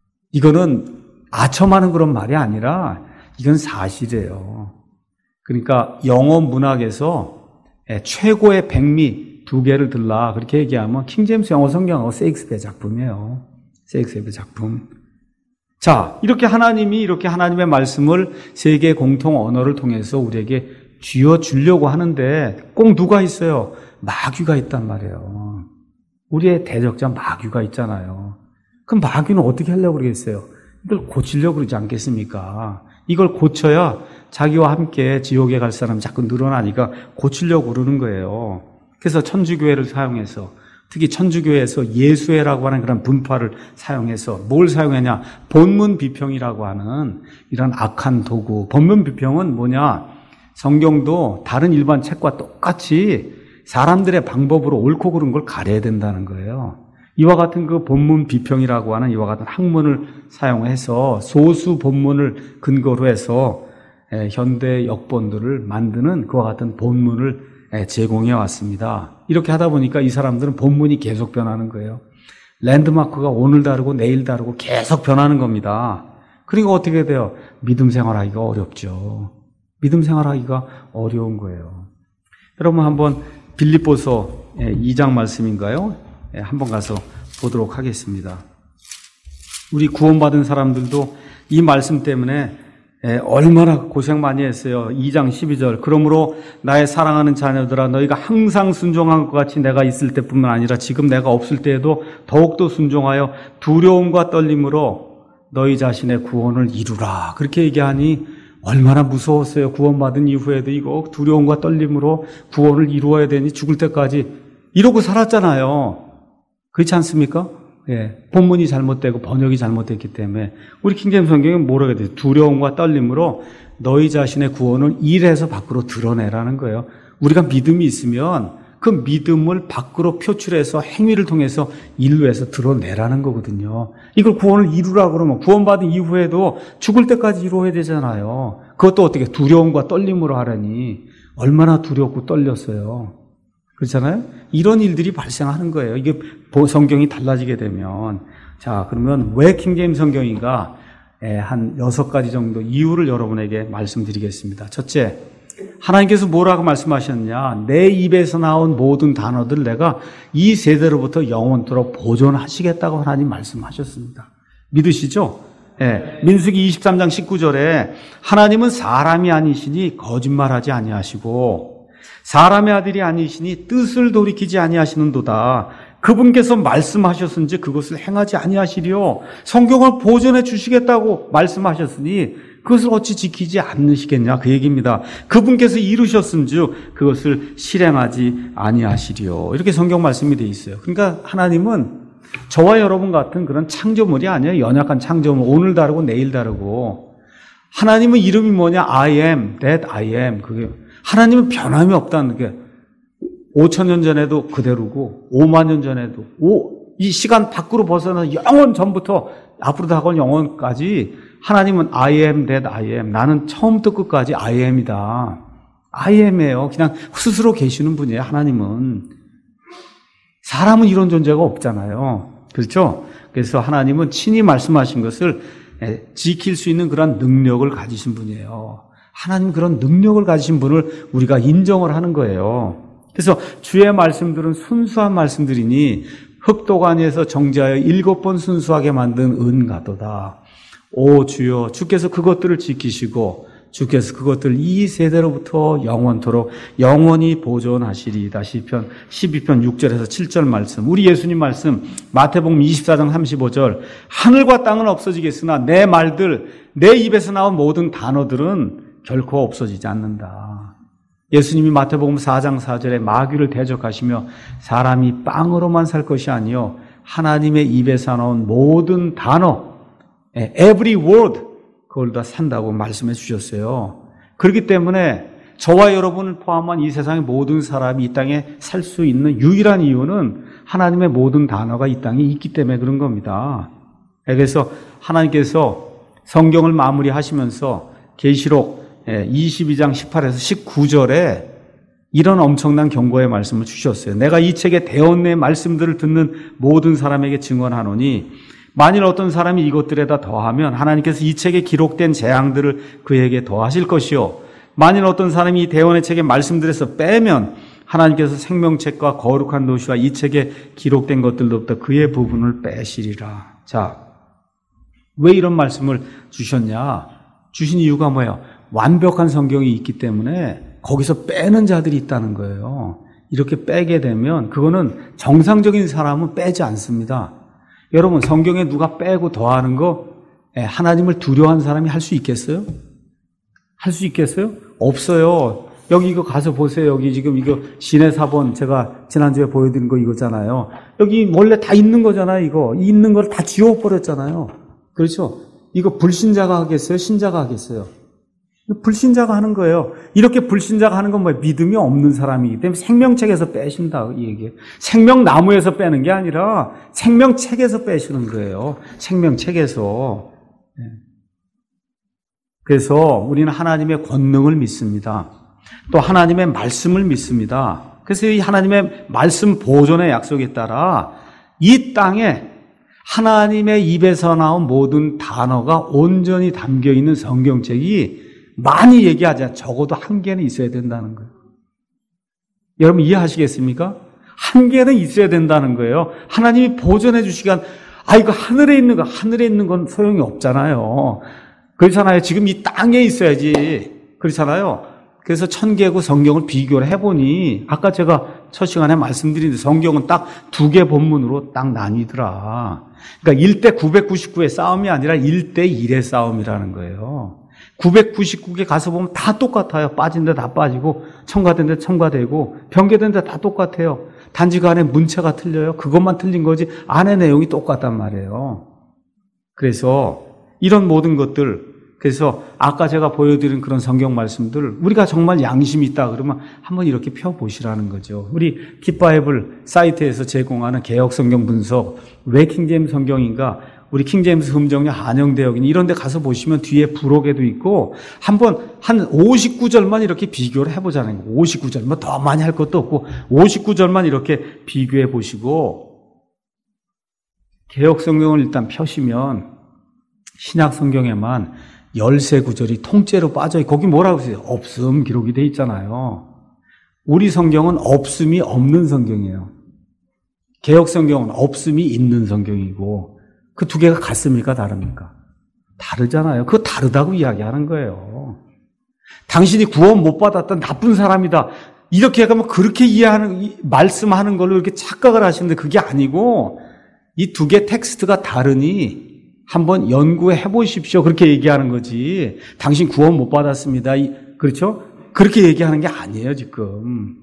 이거는 아첨하는 그런 말이 아니라 이건 사실이에요. 그러니까 영어 문학에서 최고의 백미 두 개를 들라 그렇게 얘기하면 킹제임스 영어 성경하고 세익스피어 작품이에요. 세익스피어 작품. 자, 이렇게 하나님이 이렇게 하나님의 말씀을 세계 공통 언어를 통해서 우리에게 쥐어주려고 하는데 꼭 누가 있어요? 마귀가 있단 말이에요. 우리의 대적자 마귀가 있잖아요. 그럼 마귀는 어떻게 하려고 그러겠어요? 이걸 고치려고 그러지 않겠습니까? 이걸 고쳐야 자기와 함께 지옥에 갈 사람이 자꾸 늘어나니까 고치려고 그러는 거예요. 그래서 천주교회를 사용해서 특히 천주교회에서 예수회라고 하는 그런 분파를 사용해서 뭘 사용하냐? 본문 비평이라고 하는 이런 악한 도구. 본문 비평은 뭐냐? 성경도 다른 일반 책과 똑같이 사람들의 방법으로 옳고 그른 걸 가려야 된다는 거예요. 이와 같은 그 본문 비평이라고 하는 이와 같은 학문을 사용해서 소수 본문을 근거로 해서 현대 역본들을 만드는 그와 같은 본문을 제공해 왔습니다. 이렇게 하다 보니까 이 사람들은 본문이 계속 변하는 거예요. 랜드마크가 오늘 다르고 내일 다르고 계속 변하는 겁니다. 그러니까 어떻게 돼요? 믿음 생활하기가 어렵죠. 믿음 생활하기가 어려운 거예요. 여러분 한번 빌립보서 2장 말씀인가요? 한번 가서 보도록 하겠습니다. 우리 구원받은 사람들도 이 말씀 때문에 얼마나 고생 많이 했어요. 2장 12절. 그러므로 나의 사랑하는 자녀들아 너희가 항상 순종한 것 같이 내가 있을 때뿐만 아니라 지금 내가 없을 때에도 더욱더 순종하여 두려움과 떨림으로 너희 자신의 구원을 이루라. 그렇게 얘기하니 얼마나 무서웠어요. 구원받은 이후에도 이거 두려움과 떨림으로 구원을 이루어야 되니 죽을 때까지 이러고 살았잖아요. 그렇지 않습니까? 예, 본문이 잘못되고 번역이 잘못됐기 때문에 우리 킹제임스 성경은 뭐라고 해야 돼요? 두려움과 떨림으로 너희 자신의 구원을 일해서 밖으로 드러내라는 거예요. 우리가 믿음이 있으면 그 믿음을 밖으로 표출해서 행위를 통해서 일로해서 드러내라는 거거든요. 이걸 구원을 이루라고 그러면 구원받은 이후에도 죽을 때까지 이루어야 되잖아요. 그것도 어떻게 두려움과 떨림으로 하라니 얼마나 두렵고 떨렸어요. 그렇잖아요? 이런 일들이 발생하는 거예요. 이게 성경이 달라지게 되면. 자, 그러면 왜 킹제임스 성경인가? 한 6가지 정도 이유를 여러분에게 말씀드리겠습니다. 첫째, 하나님께서 뭐라고 말씀하셨냐? 내 입에서 나온 모든 단어들 내가 이 세대로부터 영원토록 보존하시겠다고 하나님 말씀하셨습니다. 믿으시죠? 민수기 23장 19절에 하나님은 사람이 아니시니 거짓말하지 아니하시고 사람의 아들이 아니시니 뜻을 돌이키지 아니하시는도다. 그분께서 말씀하셨은지 그것을 행하지 아니하시리요. 성경을 보존해 주시겠다고 말씀하셨으니 그것을 어찌 지키지 않으시겠냐 그 얘기입니다. 그분께서 이루셨은즉 그것을 실행하지 아니하시리요. 이렇게 성경 말씀이 되어 있어요. 그러니까 하나님은 저와 여러분 같은 그런 창조물이 아니에요. 연약한 창조물. 오늘 다르고 내일 다르고. 하나님은 이름이 뭐냐? I am, that I am. 그게 하나님은 변함이 없다는 게 5,000년 전에도 그대로고 5만 년 전에도 이 시간 밖으로 벗어나 영원 전부터 앞으로 다가올 영원까지 하나님은 I am that I am. 나는 처음부터 끝까지 I am이다. I am이에요. 그냥 스스로 계시는 분이에요. 하나님은. 사람은 이런 존재가 없잖아요. 그렇죠? 그래서 하나님은 친히 말씀하신 것을 지킬 수 있는 그런 능력을 가지신 분이에요. 하나님 그런 능력을 가지신 분을 우리가 인정을 하는 거예요. 그래서 주의 말씀들은 순수한 말씀들이니 흑도가니에서 정죄하여 7번 순수하게 만든 은가도다. 오 주여, 주께서 그것들을 지키시고 주께서 그것들 이 세대로부터 영원토록 영원히 보존하시리이다. 시편 12편 6절에서 7절 말씀. 우리 예수님 말씀 마태복음 24장 35절. 하늘과 땅은 없어지겠으나 내 말들, 내 입에서 나온 모든 단어들은 결코 없어지지 않는다. 예수님이 마태복음 4장 4절에 마귀를 대적하시며 사람이 빵으로만 살 것이 아니요 하나님의 입에서 나온 모든 단어, every word, 그걸 다 산다고 말씀해 주셨어요. 그렇기 때문에 저와 여러분을 포함한 이 세상의 모든 사람이 이 땅에 살 수 있는 유일한 이유는 하나님의 모든 단어가 이 땅에 있기 때문에 그런 겁니다. 그래서 하나님께서 성경을 마무리하시면서 계시록 22장 18에서 19절에 이런 엄청난 경고의 말씀을 주셨어요. 내가 이 책에 대언 내 말씀들을 듣는 모든 사람에게 증언하노니 만일 어떤 사람이 이것들에다 더하면 하나님께서 이 책에 기록된 재앙들을 그에게 더하실 것이요 만일 어떤 사람이 이 대언의 책의 말씀들에서 빼면 하나님께서 생명책과 거룩한 도시와 이 책에 기록된 것들로부터 그의 부분을 빼시리라. 자, 왜 이런 말씀을 주셨냐? 주신 이유가 뭐예요? 완벽한 성경이 있기 때문에 거기서 빼는 자들이 있다는 거예요. 이렇게 빼게 되면 그거는 정상적인 사람은 빼지 않습니다. 여러분 성경에 누가 빼고 더하는 거 하나님을 두려워하는 사람이 할 수 있겠어요? 할 수 있겠어요? 없어요. 여기 이거 가서 보세요. 여기 지금 이거 신의 사본 제가 지난주에 보여드린 거 이거잖아요. 여기 원래 다 있는 거잖아요. 이거 있는 걸 다 지워버렸잖아요. 그렇죠? 이거 불신자가 하겠어요? 신자가 하겠어요? 불신자가 하는 거예요. 이렇게 불신자가 하는 건 뭐예요? 믿음이 없는 사람이기 때문에 생명책에서 빼신다 이 얘기예요. 생명나무에서 빼는 게 아니라 생명책에서 빼시는 거예요. 생명책에서. 그래서 우리는 하나님의 권능을 믿습니다. 또 하나님의 말씀을 믿습니다. 그래서 이 하나님의 말씀 보존의 약속에 따라 이 땅에 하나님의 입에서 나온 모든 단어가 온전히 담겨 있는 성경책이 많이 얘기하자. 적어도 한 개는 있어야 된다는 거예요. 여러분 이해하시겠습니까? 한 개는 있어야 된다는 거예요. 하나님이 보존해 주시간, 이거 하늘에 있는 건 소용이 없잖아요. 그렇잖아요. 지금 이 땅에 있어야지. 그렇잖아요. 그래서 천개국 성경을 비교를 해보니, 아까 제가 첫 시간에 말씀드린 성경은 딱 두 개 본문으로 딱 나뉘더라. 그러니까 1대 999의 싸움이 아니라 1대 1의 싸움이라는 거예요. 999개 가서 보면 다 똑같아요. 빠진 데 다 빠지고, 첨가된 데 첨가되고, 변개된 데 다 똑같아요. 단지 그 안에 문체가 틀려요. 그것만 틀린 거지, 안에 내용이 똑같단 말이에요. 그래서 이런 모든 것들, 그래서 아까 제가 보여드린 그런 성경 말씀들, 우리가 정말 양심이 있다 그러면 한번 이렇게 펴보시라는 거죠. 우리 깃바이블 사이트에서 제공하는 개역 성경 분석, 왜 킹제임스 성경인가, 우리 킹제임스 흠정역, 한영대역인 이런 데 가서 보시면 뒤에 부록에도 있고, 한번 한 59절만 이렇게 비교를 해보자는 거예요. 59절만, 더 많이 할 것도 없고 59절만 이렇게 비교해 보시고, 개역 성경을 일단 펴시면 신약 성경에만 13구절이 통째로 빠져요. 거기 뭐라고 써요? 없음 기록이 돼 있잖아요. 우리 성경은 없음이 없는 성경이에요. 개역 성경은 없음이 있는 성경이고, 그 두 개가 같습니까? 다릅니까? 다르잖아요. 그거 다르다고 이야기하는 거예요. 당신이 구원 못 받았던 나쁜 사람이다. 이렇게 하면 그렇게 말씀하는 걸로 이렇게 착각을 하시는데 그게 아니고, 이 두 개 텍스트가 다르니 한번 연구해 보십시오. 그렇게 얘기하는 거지. 당신 구원 못 받았습니다. 그렇죠? 그렇게 얘기하는 게 아니에요, 지금.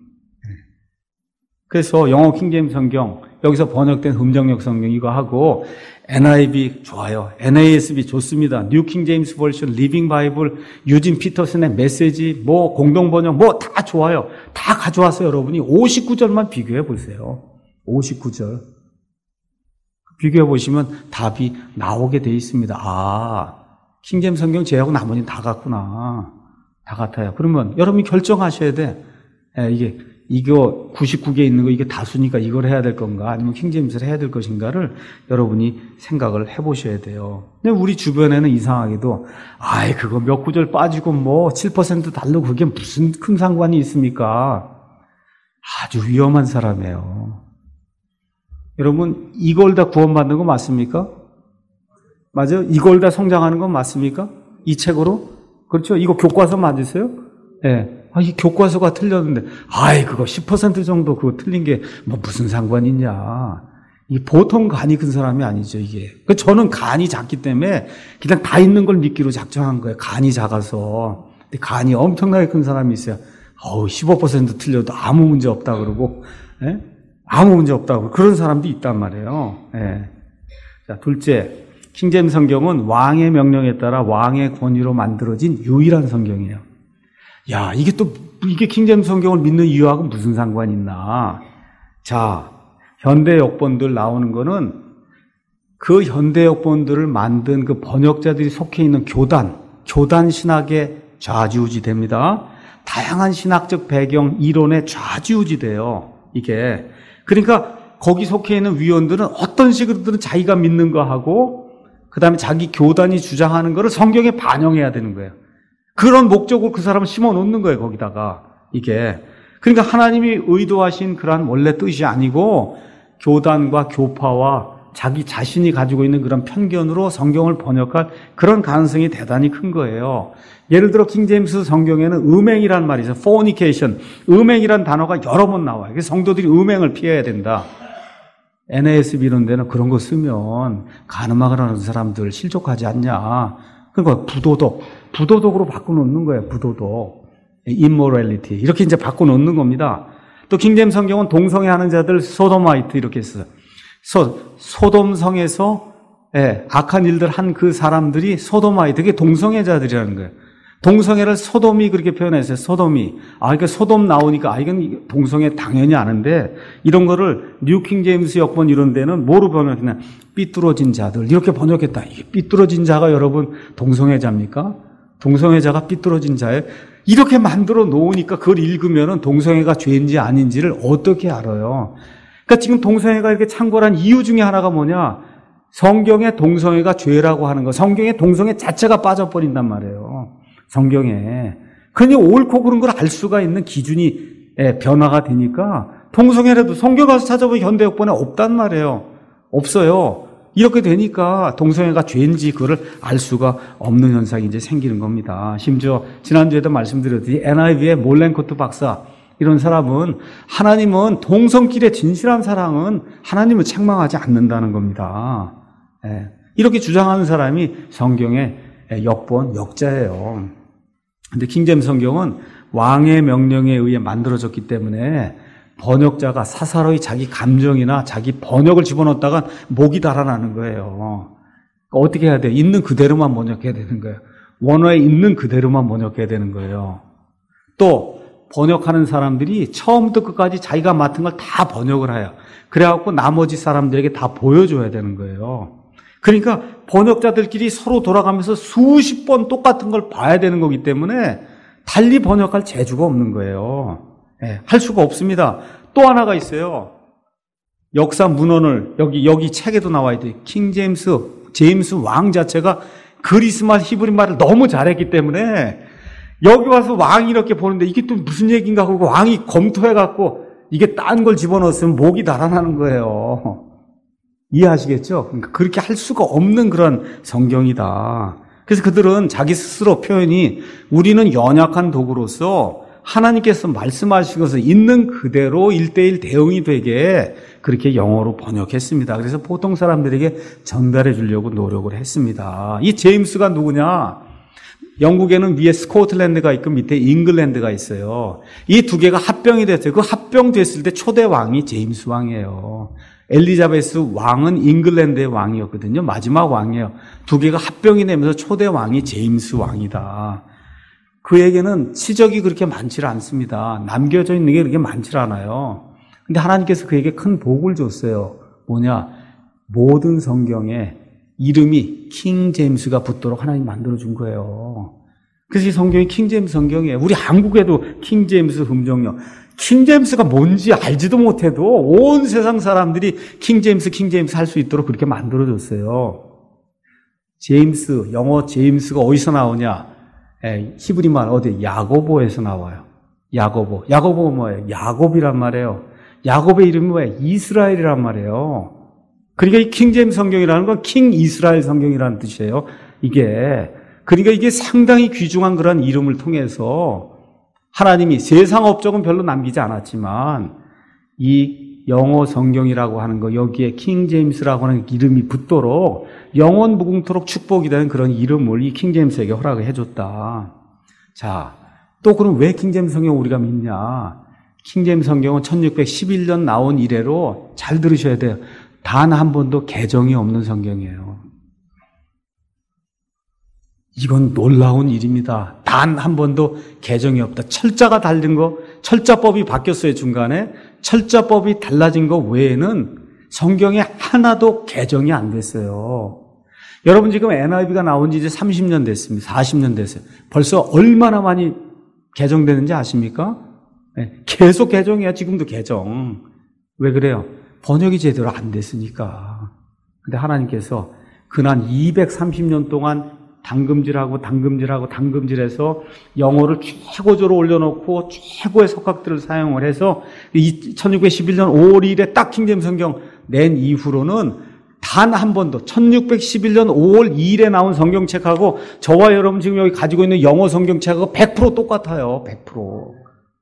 그래서 영어 킹제임스 성경, 여기서 번역된 흠정역 성경 이거 하고, NIV 좋아요. NASB 좋습니다. 뉴 킹제임스 버전, 리빙 바이블, 유진 피터슨의 메시지, 공동 번역, 다 좋아요. 다 가져와서 여러분이 59절만 비교해 보세요. 59절. 비교해 보시면 답이 나오게 돼 있습니다. 킹제임스 성경 제하고 나머지는 다 같구나. 다 같아요. 그러면 여러분이 결정하셔야 돼. 이거 99개 있는 거 이게 다수니까 이걸 해야 될 건가, 아니면 킹제임스를 해야 될 것인가를 여러분이 생각을 해보셔야 돼요. 근데 우리 주변에는 이상하게도 그거 몇 구절 빠지고 7% 다르고 그게 무슨 큰 상관이 있습니까? 아주 위험한 사람이에요. 여러분, 이걸 다 구원받는 거 맞습니까? 맞아요? 이걸 다 성장하는 건 맞습니까? 이 책으로? 그렇죠? 이거 교과서 맞으세요? 네. 이 교과서가 틀렸는데, 그거 10% 정도 그거 틀린 게 무슨 상관이 있냐. 이 보통 간이 큰 사람이 아니죠, 이게. 저는 간이 작기 때문에 그냥 다 있는 걸 믿기로 작정한 거예요. 간이 작아서. 근데 간이 엄청나게 큰 사람이 있어요. 15% 틀려도 아무 문제 없다 그러고, 예? 아무 문제 없다고. 그런 사람도 있단 말이에요. 예. 자, 둘째. 킹제임스 성경은 왕의 명령에 따라 왕의 권위로 만들어진 유일한 성경이에요. 이게 킹제임스 성경을 믿는 이유하고 무슨 상관이 있나. 자, 현대 역본들 나오는 거는 그 현대 역본들을 만든 그 번역자들이 속해 있는 교단 신학에 좌지우지 됩니다. 다양한 신학적 배경, 이론에 좌지우지 돼요. 이게. 그러니까 거기 속해 있는 위원들은 어떤 식으로든 자기가 믿는 거 하고, 그 다음에 자기 교단이 주장하는 거를 성경에 반영해야 되는 거예요. 그런 목적으로 그 사람을 심어 놓는 거예요, 거기다가. 이게. 그러니까 하나님이 의도하신 그러한 원래 뜻이 아니고, 교단과 교파와 자기 자신이 가지고 있는 그런 편견으로 성경을 번역할 그런 가능성이 대단히 큰 거예요. 예를 들어 킹제임스 성경에는 음행이란 말이 있어요. fornication. 음행이란 단어가 여러 번 나와요. 그래서 성도들이 음행을 피해야 된다. NASB 이런 데는 그런 거 쓰면 간음하거나 하는 사람들 실족하지 않냐. 그러니까 부도덕으로 바꿔놓는 거예요. 부도덕. immorality. 이렇게 이제 바꿔놓는 겁니다. 또 킹제임스 성경은 동성애하는 자들 소돔아이트 이렇게 써요. 소돔성에서 악한 일들 한 그 사람들이 소돔아이트, 그게 동성애자들이라는 거예요. 동성애를 소돔이 그렇게 표현했어요. 소돔이. 그러니까 소돔 나오니까 이건 동성애 당연히 아는데, 이런 거를 뉴 킹제임스 역본 이런 데는 뭐로 번역했냐? 삐뚤어진 자들 이렇게 번역했다. 이게 삐뚤어진 자가 여러분 동성애자입니까? 동성애자가 삐뚤어진 자예요? 이렇게 만들어 놓으니까 그걸 읽으면은 동성애가 죄인지 아닌지를 어떻게 알아요? 그러니까 지금 동성애가 이렇게 창궐한 이유 중에 하나가 뭐냐? 성경에 동성애가 죄라고 하는 거, 성경에 동성애 자체가 빠져버린단 말이에요. 성경에. 그러니 옳고 그른 걸 알 수가 있는 기준이 변화가 되니까 동성애라도 성경 가서 찾아보면 현대역본에 없단 말이에요. 없어요. 이렇게 되니까 동성애가 죄인지 그걸 알 수가 없는 현상이 이제 생기는 겁니다. 심지어 지난주에도 말씀드렸듯이 NIV의 몰렌코트 박사, 이런 사람은 하나님은 동성끼리의 진실한 사랑은 하나님을 책망하지 않는다는 겁니다. 이렇게 주장하는 사람이 성경의 역자예요. 근데 킹제임스 성경은 왕의 명령에 의해 만들어졌기 때문에 번역자가 사사로이 자기 감정이나 자기 번역을 집어넣었다가 목이 달아나는 거예요. 어떻게 해야 돼요? 있는 그대로만 번역해야 되는 거예요. 원어에 있는 그대로만 번역해야 되는 거예요. 또 번역하는 사람들이 처음부터 끝까지 자기가 맡은 걸 다 번역을 해요. 그래갖고 나머지 사람들에게 다 보여줘야 되는 거예요. 그러니까 번역자들끼리 서로 돌아가면서 수십 번 똑같은 걸 봐야 되는 거기 때문에 달리 번역할 재주가 없는 거예요. 할 수가 없습니다. 또 하나가 있어요. 역사 문헌을 여기 책에도 나와 있듯이 제임스 왕 자체가 그리스말 히브리말을 너무 잘했기 때문에 여기 와서 왕이 이렇게 보는데 이게 또 무슨 얘기인가 하고 왕이 검토해갖고 이게 딴 걸 집어넣었으면 목이 달아나는 거예요. 이해하시겠죠? 그러니까 그렇게 할 수가 없는 그런 성경이다. 그래서 그들은 자기 스스로 표현이 우리는 연약한 도구로서 하나님께서 말씀하신 것을 있는 그대로 1:1 대응이 되게 그렇게 영어로 번역했습니다. 그래서 보통 사람들에게 전달해 주려고 노력을 했습니다. 이 제임스가 누구냐? 영국에는 위에 스코틀랜드가 있고 밑에 잉글랜드가 있어요. 이 두 개가 합병이 됐어요. 그 합병됐을 때 초대 왕이 제임스 왕이에요. 엘리자베스 왕은 잉글랜드의 왕이었거든요. 마지막 왕이에요. 두 개가 합병이 되면서 초대 왕이 제임스 왕이다. 그에게는 치적이 그렇게 많지 않습니다. 남겨져 있는 게 그렇게 많지 않아요. 근데 하나님께서 그에게 큰 복을 줬어요. 뭐냐? 모든 성경에 이름이 킹 제임스가 붙도록 하나님 만들어준 거예요. 그래서 이 성경이 킹 제임스 성경이에요. 우리 한국에도 킹 제임스 흠정령. 킹 제임스가 뭔지 알지도 못해도 온 세상 사람들이 킹 제임스 할 수 있도록 그렇게 만들어줬어요. 제임스, 영어 제임스가 어디서 나오냐? 히브리말 어디? 야고보에서 나와요. 야고보가 뭐예요? 야곱이란 말이에요. 야곱의 이름이 뭐예요? 이스라엘이란 말이에요. 그러니까 이 킹제임스 성경이라는 건 킹 이스라엘 성경이라는 뜻이에요. 그러니까 이게 상당히 귀중한 그런 이름을 통해서 하나님이 세상 업적은 별로 남기지 않았지만 이 영어 성경이라고 하는 거, 여기에 킹제임스라고 하는 이름이 붙도록 영원 무궁토록 축복이 되는 그런 이름을 이 킹제임스에게 허락을 해줬다. 자, 또 그럼 왜 킹제임스 성경 우리가 믿냐? 킹제임스 성경은 1611년 나온 이래로 잘 들으셔야 돼요. 단 한 번도 개정이 없는 성경이에요. 이건 놀라운 일입니다. 단 한 번도 개정이 없다. 철자가 다른 거, 철자법이 바뀌었어요, 중간에. 철자법이 달라진 거 외에는 성경에 하나도 개정이 안 됐어요. 여러분 지금 NIV가 나온 지 이제 30년 됐습니다. 40년 됐어요. 벌써 얼마나 많이 개정되는지 아십니까? 계속 개정이야. 지금도 개정. 왜 그래요? 번역이 제대로 안 됐으니까. 근데 하나님께서 그난 230년 동안 당금질해서 영어를 최고조로 올려놓고 최고의 석학들을 사용을 해서 1611년 5월 2일에 딱 킹제임스 성경 낸 이후로는 단 한 번도 1611년 5월 2일에 나온 성경책하고 저와 여러분 지금 여기 가지고 있는 영어 성경책하고 100% 똑같아요. 100%.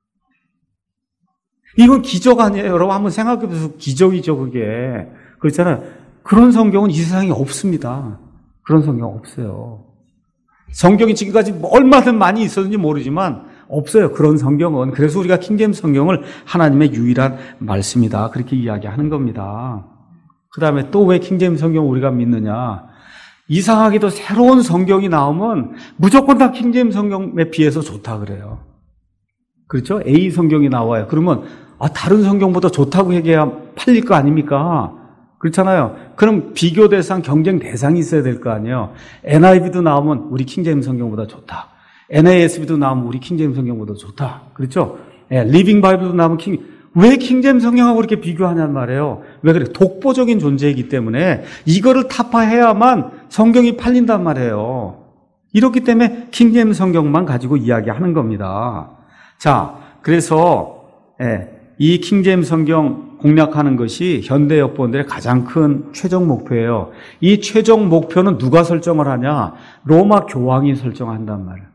이건 기적 아니에요. 여러분 한번 생각해 보세요. 기적이죠, 그게. 그렇잖아요. 그런 성경은 이 세상에 없습니다. 그런 성경 없어요. 성경이 지금까지 얼마든 많이 있었는지 모르지만 없어요. 그런 성경은. 그래서 우리가 킹제임스 성경을 하나님의 유일한 말씀이다. 그렇게 이야기하는 겁니다. 그 다음에 또 왜 킹제임스 성경을 우리가 믿느냐. 이상하게도 새로운 성경이 나오면 무조건 다 킹제임스 성경에 비해서 좋다 그래요. 그렇죠? A 성경이 나와요. 그러면 다른 성경보다 좋다고 얘기해야 팔릴 거 아닙니까? 그렇잖아요. 그럼 비교 대상, 경쟁 대상이 있어야 될 거 아니에요. NIV도 나오면 우리 킹제임스 성경보다 좋다. NASB도 나오면 우리 킹제임스 성경보다 좋다. 그렇죠? 리빙 바이블도 나오면 왜 킹제임스 성경하고 그렇게 비교하냔 말이에요. 왜 그래? 독보적인 존재이기 때문에 이거를 타파해야만 성경이 팔린단 말이에요. 이렇기 때문에 킹제임스 성경만 가지고 이야기하는 겁니다. 자, 그래서 이 킹제임스 성경 공략하는 것이 현대 역본들의 가장 큰 최종 목표예요. 이 최종 목표는 누가 설정을 하냐? 로마 교황이 설정한단 말이에요.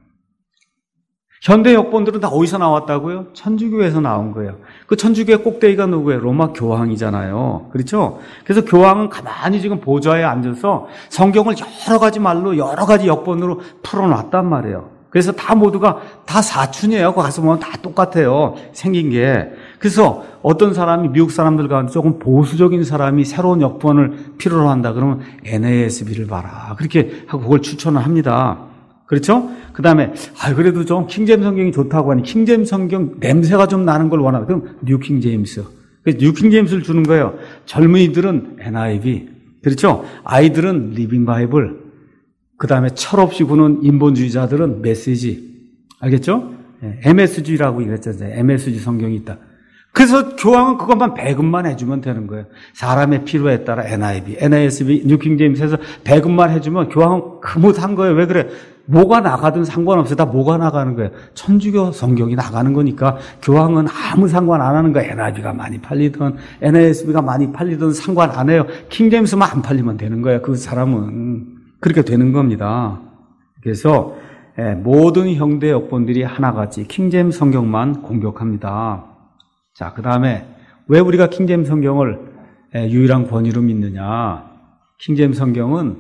현대 역본들은 다 어디서 나왔다고요? 천주교에서 나온 거예요. 그 천주교의 꼭대기가 누구예요? 로마 교황이잖아요. 그렇죠? 그래서 교황은 가만히 지금 보좌에 앉아서 성경을 여러 가지 말로 여러 가지 역본으로 풀어놨단 말이에요. 그래서 다 모두가 다 사춘이에요. 거기 가서 보면 다 똑같아요. 생긴 게. 그래서 어떤 사람이 미국 사람들 가운데 조금 보수적인 사람이 새로운 역본을 필요로 한다 그러면 NASB를 봐라. 그렇게 하고 그걸 추천을 합니다. 그렇죠? 그 다음에, 그래도 좀 킹제임스 성경이 좋다고 하니 킹제임스 성경 냄새가 좀 나는 걸 원하다. 그럼 뉴 킹제임스. 그래서 뉴 킹제임스를 주는 거예요. 젊은이들은 NIV. 그렇죠? 아이들은 리빙 바이블. 그 다음에 철없이 구는 인본주의자들은 메시지. 알겠죠? MSG라고 그랬잖아요. MSG 성경이 있다. 그래서 교황은 그것만 배급만 해주면 되는 거예요. 사람의 필요에 따라 NIV, NASB, 뉴 킹제임스에서 배급만 해주면 교황은 흐뭇한 거예요. 왜 그래? 뭐가 나가든 상관없어요. 다 뭐가 나가는 거예요. 천주교 성경이 나가는 거니까 교황은 아무 상관 안 하는 거예요. NIV가 많이 팔리든 NASB가 많이 팔리든 상관 안 해요. 킹제임스만 안 팔리면 되는 거예요. 그 사람은. 그렇게 되는 겁니다. 그래서 모든 현대 역본들이 하나같이 킹제임스 성경만 공격합니다. 자, 그 다음에 왜 우리가 킹제임스 성경을 유일한 권위로 믿느냐? 킹제임스 성경은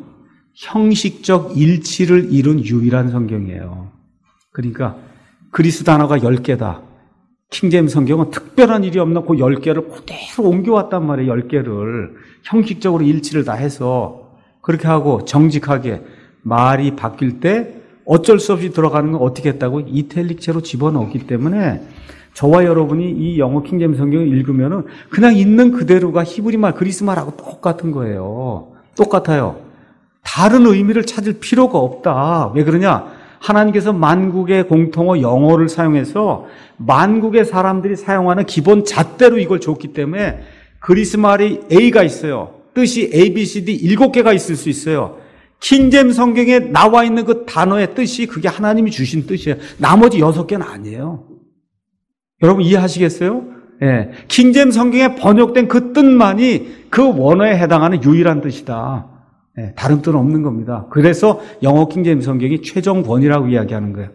형식적 일치를 이룬 유일한 성경이에요. 그러니까 그리스 단어가 10개다. 킹제임스 성경은 특별한 일이 없나 그 10개를 그대로 옮겨왔단 말이에요. 10개를. 형식적으로 일치를 다 해서 그렇게 하고 정직하게 말이 바뀔 때 어쩔 수 없이 들어가는 건 어떻게 했다고? 이탈릭체로 집어넣기 때문에 저와 여러분이 이 영어 킹제임스 성경을 읽으면은 그냥 있는 그대로가 히브리 말, 그리스 말하고 똑같은 거예요. 똑같아요. 다른 의미를 찾을 필요가 없다. 왜 그러냐? 하나님께서 만국의 공통어 영어를 사용해서 만국의 사람들이 사용하는 기본 잣대로 이걸 줬기 때문에 그리스 말이 A가 있어요. 뜻이 A, B, C, D 7개가 있을 수 있어요. 킹제임스 성경에 나와 있는 그 단어의 뜻이 그게 하나님이 주신 뜻이에요. 나머지 6개는 아니에요. 여러분 이해하시겠어요? 예. 킹제임스 성경에 번역된 그 뜻만이 그 원어에 해당하는 유일한 뜻이다. 예. 다른 뜻은 없는 겁니다. 그래서 영어 킹제임스 성경이 최종 권위라고 이야기하는 거예요.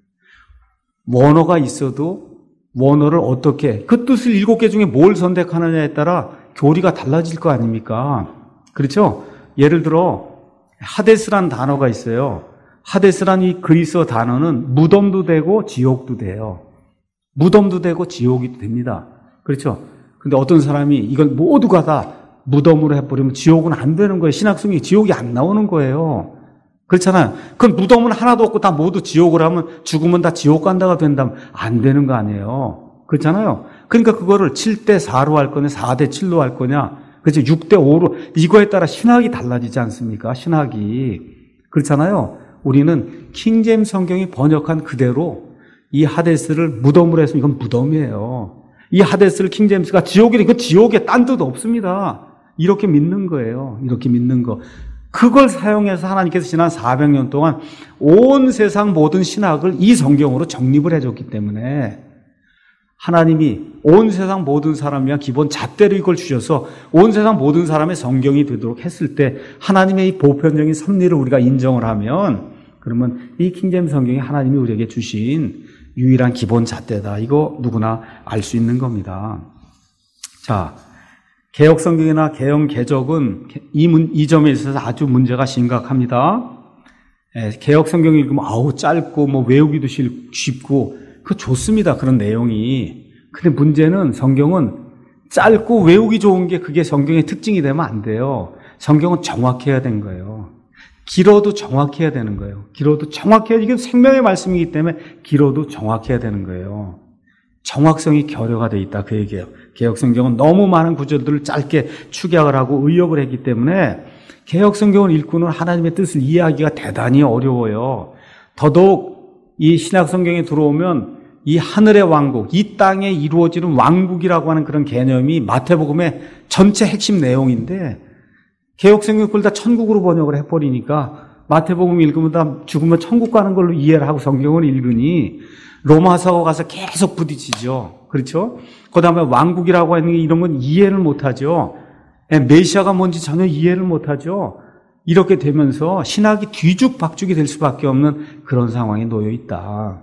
원어가 있어도 원어를 어떻게, 그 뜻을 7개 중에 뭘 선택하느냐에 따라 교리가 달라질 거 아닙니까? 그렇죠? 예를 들어 하데스란 단어가 있어요. 하데스란 이 그리스어 단어는 무덤도 되고 지옥도 돼요. 무덤도 되고 지옥이 됩니다. 그렇죠? 근데 어떤 사람이 이걸 모두가 다 무덤으로 해버리면 지옥은 안 되는 거예요. 신학성이 지옥이 안 나오는 거예요. 그렇잖아요. 그럼 무덤은 하나도 없고 다 모두 지옥을 하면 죽으면 다 지옥 간다가 된다면 안 되는 거 아니에요. 그렇잖아요. 그러니까 그거를 7대 4로 할 거냐 4대 7로 할 거냐 그렇죠. 6대 5로 이거에 따라 신학이 달라지지 않습니까? 신학이. 그렇잖아요. 우리는 킹제임스 성경이 번역한 그대로 이 하데스를 무덤으로 해서 이건 무덤이에요. 이 하데스를 킹제임스가 지옥이래. 그 지옥에 딴 뜻 없습니다. 이렇게 믿는 거예요. 이렇게 믿는 거. 그걸 사용해서 하나님께서 지난 400년 동안 온 세상 모든 신학을 이 성경으로 정립을 해줬기 때문에 하나님이 온 세상 모든 사람 위한 기본 잣대로 이걸 주셔서 온 세상 모든 사람의 성경이 되도록 했을 때 하나님의 이 보편적인 섭리를 우리가 인정을 하면 그러면 이 킹제임스 성경이 하나님이 우리에게 주신 유일한 기본 잣대다. 이거 누구나 알 수 있는 겁니다. 자, 개역 성경이나 개역 개적은 이 점에 있어서 아주 문제가 심각합니다. 개역 성경 읽으면 짧고 외우기도 쉽고 그 좋습니다. 그런 내용이. 근데 문제는 성경은 짧고 외우기 좋은 게 그게 성경의 특징이 되면 안 돼요. 성경은 정확해야 되는 거예요. 길어도 정확해야 되는 거예요. 길어도 정확해야, 이게 생명의 말씀이기 때문에 길어도 정확해야 되는 거예요. 정확성이 결여가 돼 있다. 그 얘기예요. 개역 성경은 너무 많은 구절들을 짧게 축약을 하고 의역을 했기 때문에 개역 성경을 읽고는 하나님의 뜻을 이해하기가 대단히 어려워요. 더더욱 이 신약 성경에 들어오면 이 하늘의 왕국, 이 땅에 이루어지는 왕국이라고 하는 그런 개념이 마태복음의 전체 핵심 내용인데 개역성경 그걸 다 천국으로 번역을 해버리니까 마태복음 읽으면 다 죽으면 천국 가는 걸로 이해를 하고 성경을 읽으니 로마서 가서 계속 부딪히죠. 그렇죠? 그 다음에 왕국이라고 하는 게 이런 건 이해를 못하죠. 메시아가 뭔지 전혀 이해를 못하죠. 이렇게 되면서 신학이 뒤죽박죽이 될 수밖에 없는 그런 상황에 놓여 있다.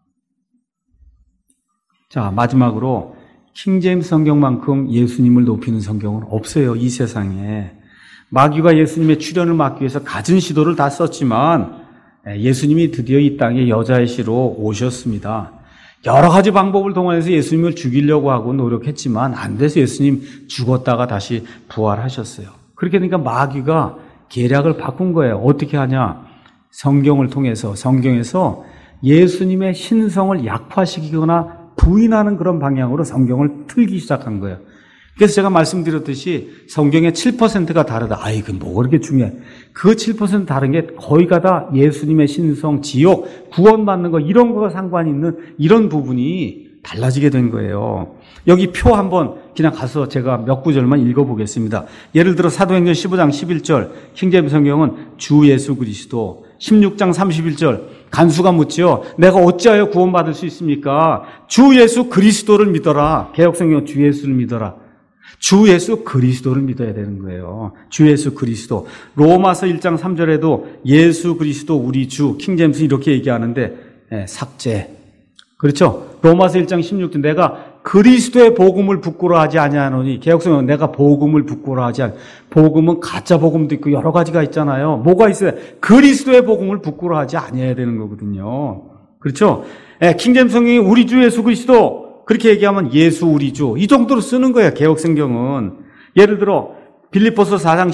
자, 마지막으로 킹제임스 성경만큼 예수님을 높이는 성경은 없어요, 이 세상에. 마귀가 예수님의 출현을 막기 위해서 갖은 시도를 다 썼지만 예수님이 드디어 이 땅에 여자의 씨로 오셨습니다. 여러 가지 방법을 동원해서 예수님을 죽이려고 하고 노력했지만 안 돼서 예수님 죽었다가 다시 부활하셨어요. 그렇게 되니까 마귀가 계략을 바꾼 거예요. 어떻게 하냐? 성경을 통해서, 성경에서 예수님의 신성을 약화시키거나 부인하는 그런 방향으로 성경을 틀기 시작한 거예요. 그래서 제가 말씀드렸듯이 성경의 7%가 다르다. 아이, 그 뭐가 그렇게 중요해. 그 7% 다른 게 거의가 다 예수님의 신성, 지옥, 구원받는 거 이런 거가 상관이 있는 이런 부분이 달라지게 된 거예요. 여기 표 한번 그냥 가서 제가 몇 구절만 읽어보겠습니다. 예를 들어 사도행전 15장 11절 킹제임스 성경은 주 예수 그리스도, 16장 31절 간수가 묻지요. 내가 어찌하여 구원받을 수 있습니까? 주 예수 그리스도를 믿어라. 개역성경은 주 예수를 믿어라. 주 예수 그리스도를 믿어야 되는 거예요. 주 예수 그리스도. 로마서 1장 3절에도 예수 그리스도 우리 주, 킹제임스 이렇게 얘기하는데 삭제. 그렇죠? 로마서 1장 16절 내가 그리스도의 복음을 부끄러워하지 아니하노니, 개역성경은 내가 복음을 부끄러워하지 않. 복음은 가짜 복음도 있고 여러 가지가 있잖아요. 뭐가 있어요? 그리스도의 복음을 부끄러워하지 아니해야 되는 거거든요. 그렇죠? 킹제임스 성경이 우리 주 예수 그리스도 그렇게 얘기하면 예수 우리 주 이 정도로 쓰는 거예요. 개역성경은. 예를 들어 빌립보서 4장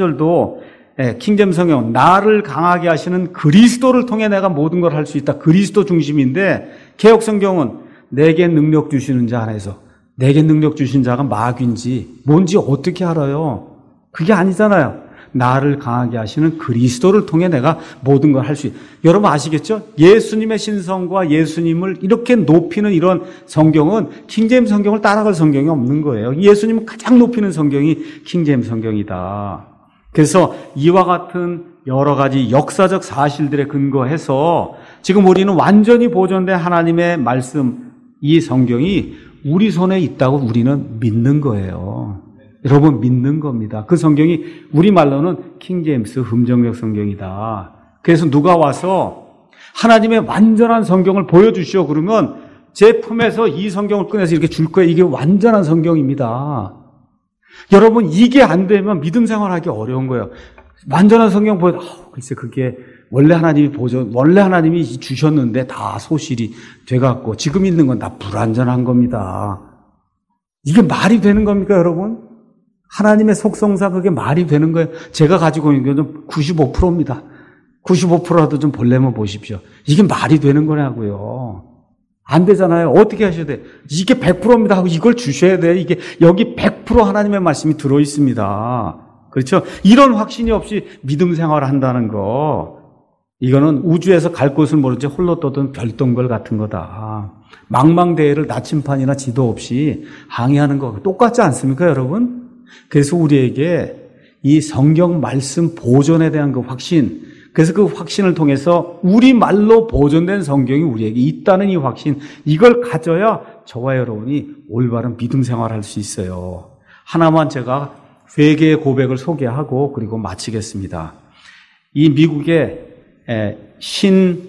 13절도 킹제임스 성경 나를 강하게 하시는 그리스도를 통해 내가 모든 걸 할 수 있다. 그리스도 중심인데 개역성경은 내게 능력 주시는 자 안에서 내게 능력 주신 자가 마귀인지 뭔지 어떻게 알아요? 그게 아니잖아요. 나를 강하게 하시는 그리스도를 통해 내가 모든 걸 할 수 있다. 여러분 아시겠죠? 예수님의 신성과 예수님을 이렇게 높이는 이런 성경은 킹제임스 성경을 따라갈 성경이 없는 거예요. 예수님을 가장 높이는 성경이 킹제임스 성경이다. 그래서 이와 같은 여러 가지 역사적 사실들에 근거해서 지금 우리는 완전히 보존된 하나님의 말씀, 이 성경이 우리 손에 있다고 우리는 믿는 거예요. 여러분 믿는 겁니다. 그 성경이 우리말로는 킹제임스 흠정역 성경이다. 그래서 누가 와서 하나님의 완전한 성경을 보여주시오 그러면 제 품에서 이 성경을 꺼내서 이렇게 줄 거예요. 이게 완전한 성경입니다. 여러분 이게 안 되면 믿음 생활하기 어려운 거예요. 완전한 성경 보여, 글쎄 그게 원래 하나님이 주셨는데 다 소실이 돼갖고 지금 있는 건 다 불완전한 겁니다. 이게 말이 되는 겁니까, 여러분? 하나님의 속성상 그게 말이 되는 거예요. 제가 가지고 있는 건 95%입니다. 95%라도 좀 볼래면 보십시오. 이게 말이 되는 거냐고요. 안 되잖아요. 어떻게 하셔야 돼? 이게 100%입니다 하고 이걸 주셔야 돼요. 이게 여기 100% 하나님의 말씀이 들어 있습니다. 그렇죠? 이런 확신이 없이 믿음 생활을 한다는 거, 이거는 우주에서 갈 곳을 모르지 홀로 떠든 별똥별 같은 거다. 망망대해를 나침판이나 지도 없이 항해하는 거 똑같지 않습니까, 여러분? 그래서 우리에게 이 성경 말씀 보존에 대한 그 확신, 그래서 그 확신을 통해서 우리말로 보존된 성경이 우리에게 있다는 이 확신, 이걸 가져야 저와 여러분이 올바른 믿음 생활을 할 수 있어요. 하나만 제가 회개의 고백을 소개하고 그리고 마치겠습니다. 이 미국의 신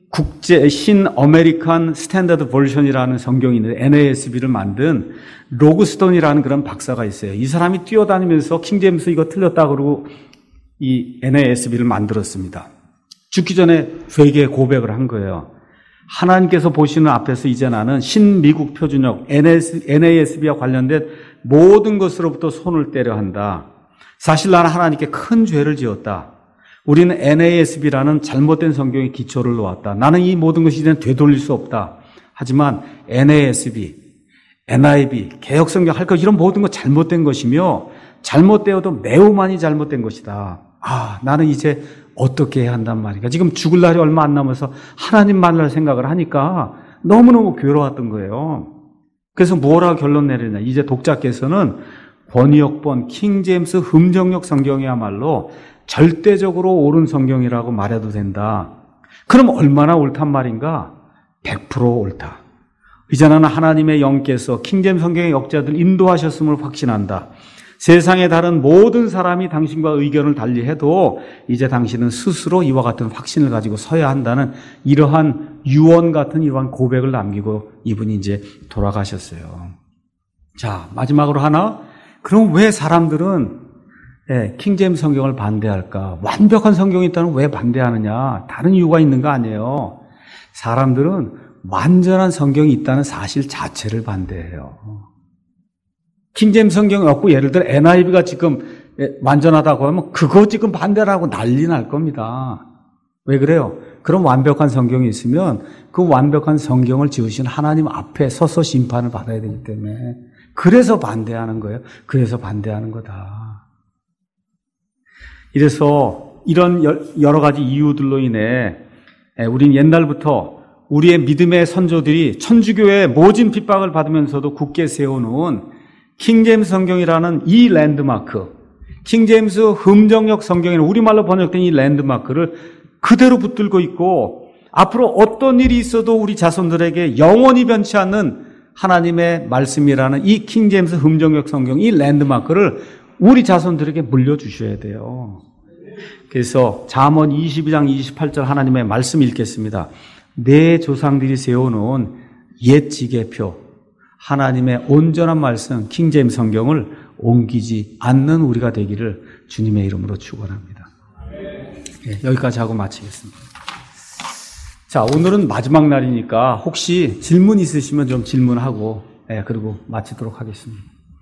어메리칸 스탠더드 버전이라는 성경이 있는데 NASB를 만든 로그스톤이라는 그런 박사가 있어요. 이 사람이 뛰어다니면서 킹제임스 이거 틀렸다 그러고 이 NASB를 만들었습니다. 죽기 전에 회개의 고백을 한 거예요. 하나님께서 보시는 앞에서 이제 나는 신미국 표준역 NASB와 관련된 모든 것으로부터 손을 떼려 한다. 사실 나는 하나님께 큰 죄를 지었다. 우리는 NASB라는 잘못된 성경의 기초를 놓았다. 나는 이 모든 것이 이제는 되돌릴 수 없다. 하지만 NASB, NIV, 개역성경 할 것 이런 모든 것 잘못된 것이며 잘못되어도 매우 많이 잘못된 것이다. 나는 이제 어떻게 해야 한단 말이야. 지금 죽을 날이 얼마 안 남아서 하나님 만날 생각을 하니까 너무너무 괴로웠던 거예요. 그래서 뭐라고 결론 내리냐. 이제 독자께서는 번역본 킹제임스 흠정역 성경이야말로 절대적으로 옳은 성경이라고 말해도 된다. 그럼 얼마나 옳단 말인가? 100% 옳다. 이제는 하나님의 영께서 킹제임스 성경의 역자들 인도하셨음을 확신한다. 세상의 다른 모든 사람이 당신과 의견을 달리해도 이제 당신은 스스로 이와 같은 확신을 가지고 서야 한다는 이러한 유언 같은 이러한 고백을 남기고 이분이 이제 돌아가셨어요. 자, 마지막으로 하나. 그럼 왜 사람들은 킹제임스 성경을 반대할까? 완벽한 성경이 있다면 왜 반대하느냐? 다른 이유가 있는 거 아니에요. 사람들은 완전한 성경이 있다는 사실 자체를 반대해요. 킹제임스 성경이 없고 예를 들어 NIV가 지금 완전하다고 하면 그거 지금 반대라고 난리 날 겁니다. 왜 그래요? 그런 완벽한 성경이 있으면 그 완벽한 성경을 지으신 하나님 앞에 서서 심판을 받아야 되기 때문에 그래서 반대하는 거예요. 그래서 반대하는 거다. 이래서 이런 여러 가지 이유들로 인해 우린 옛날부터 우리의 믿음의 선조들이 천주교의 모진 핍박을 받으면서도 굳게 세워놓은 킹제임스 성경이라는 이 랜드마크, 킹제임스 흠정역 성경이라는 우리말로 번역된 이 랜드마크를 그대로 붙들고 있고 앞으로 어떤 일이 있어도 우리 자손들에게 영원히 변치 않는 하나님의 말씀이라는 이 킹제임스 흠정역 성경, 이 랜드마크를 우리 자손들에게 물려주셔야 돼요. 그래서 잠언 22장 28절 하나님의 말씀 읽겠습니다. 내 조상들이 세워놓은 옛 지계표, 하나님의 온전한 말씀, 킹제임스 성경을 옮기지 않는 우리가 되기를 주님의 이름으로 축원합니다. 여기까지 하고 마치겠습니다. 자, 오늘은 마지막 날이니까 혹시 질문 있으시면 좀 질문하고, 그리고 마치도록 하겠습니다.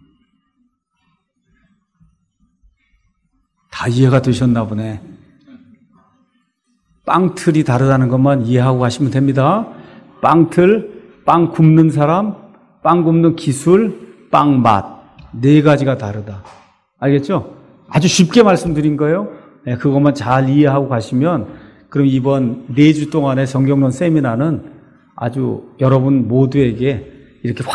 다 이해가 되셨나 보네. 빵틀이 다르다는 것만 이해하고 가시면 됩니다. 빵틀, 빵 굽는 사람, 빵 굽는 기술, 빵 맛. 네 가지가 다르다. 알겠죠? 아주 쉽게 말씀드린 거예요. 그것만 잘 이해하고 가시면 그럼 이번 4주 동안의 성경론 세미나는 아주 여러분 모두에게 이렇게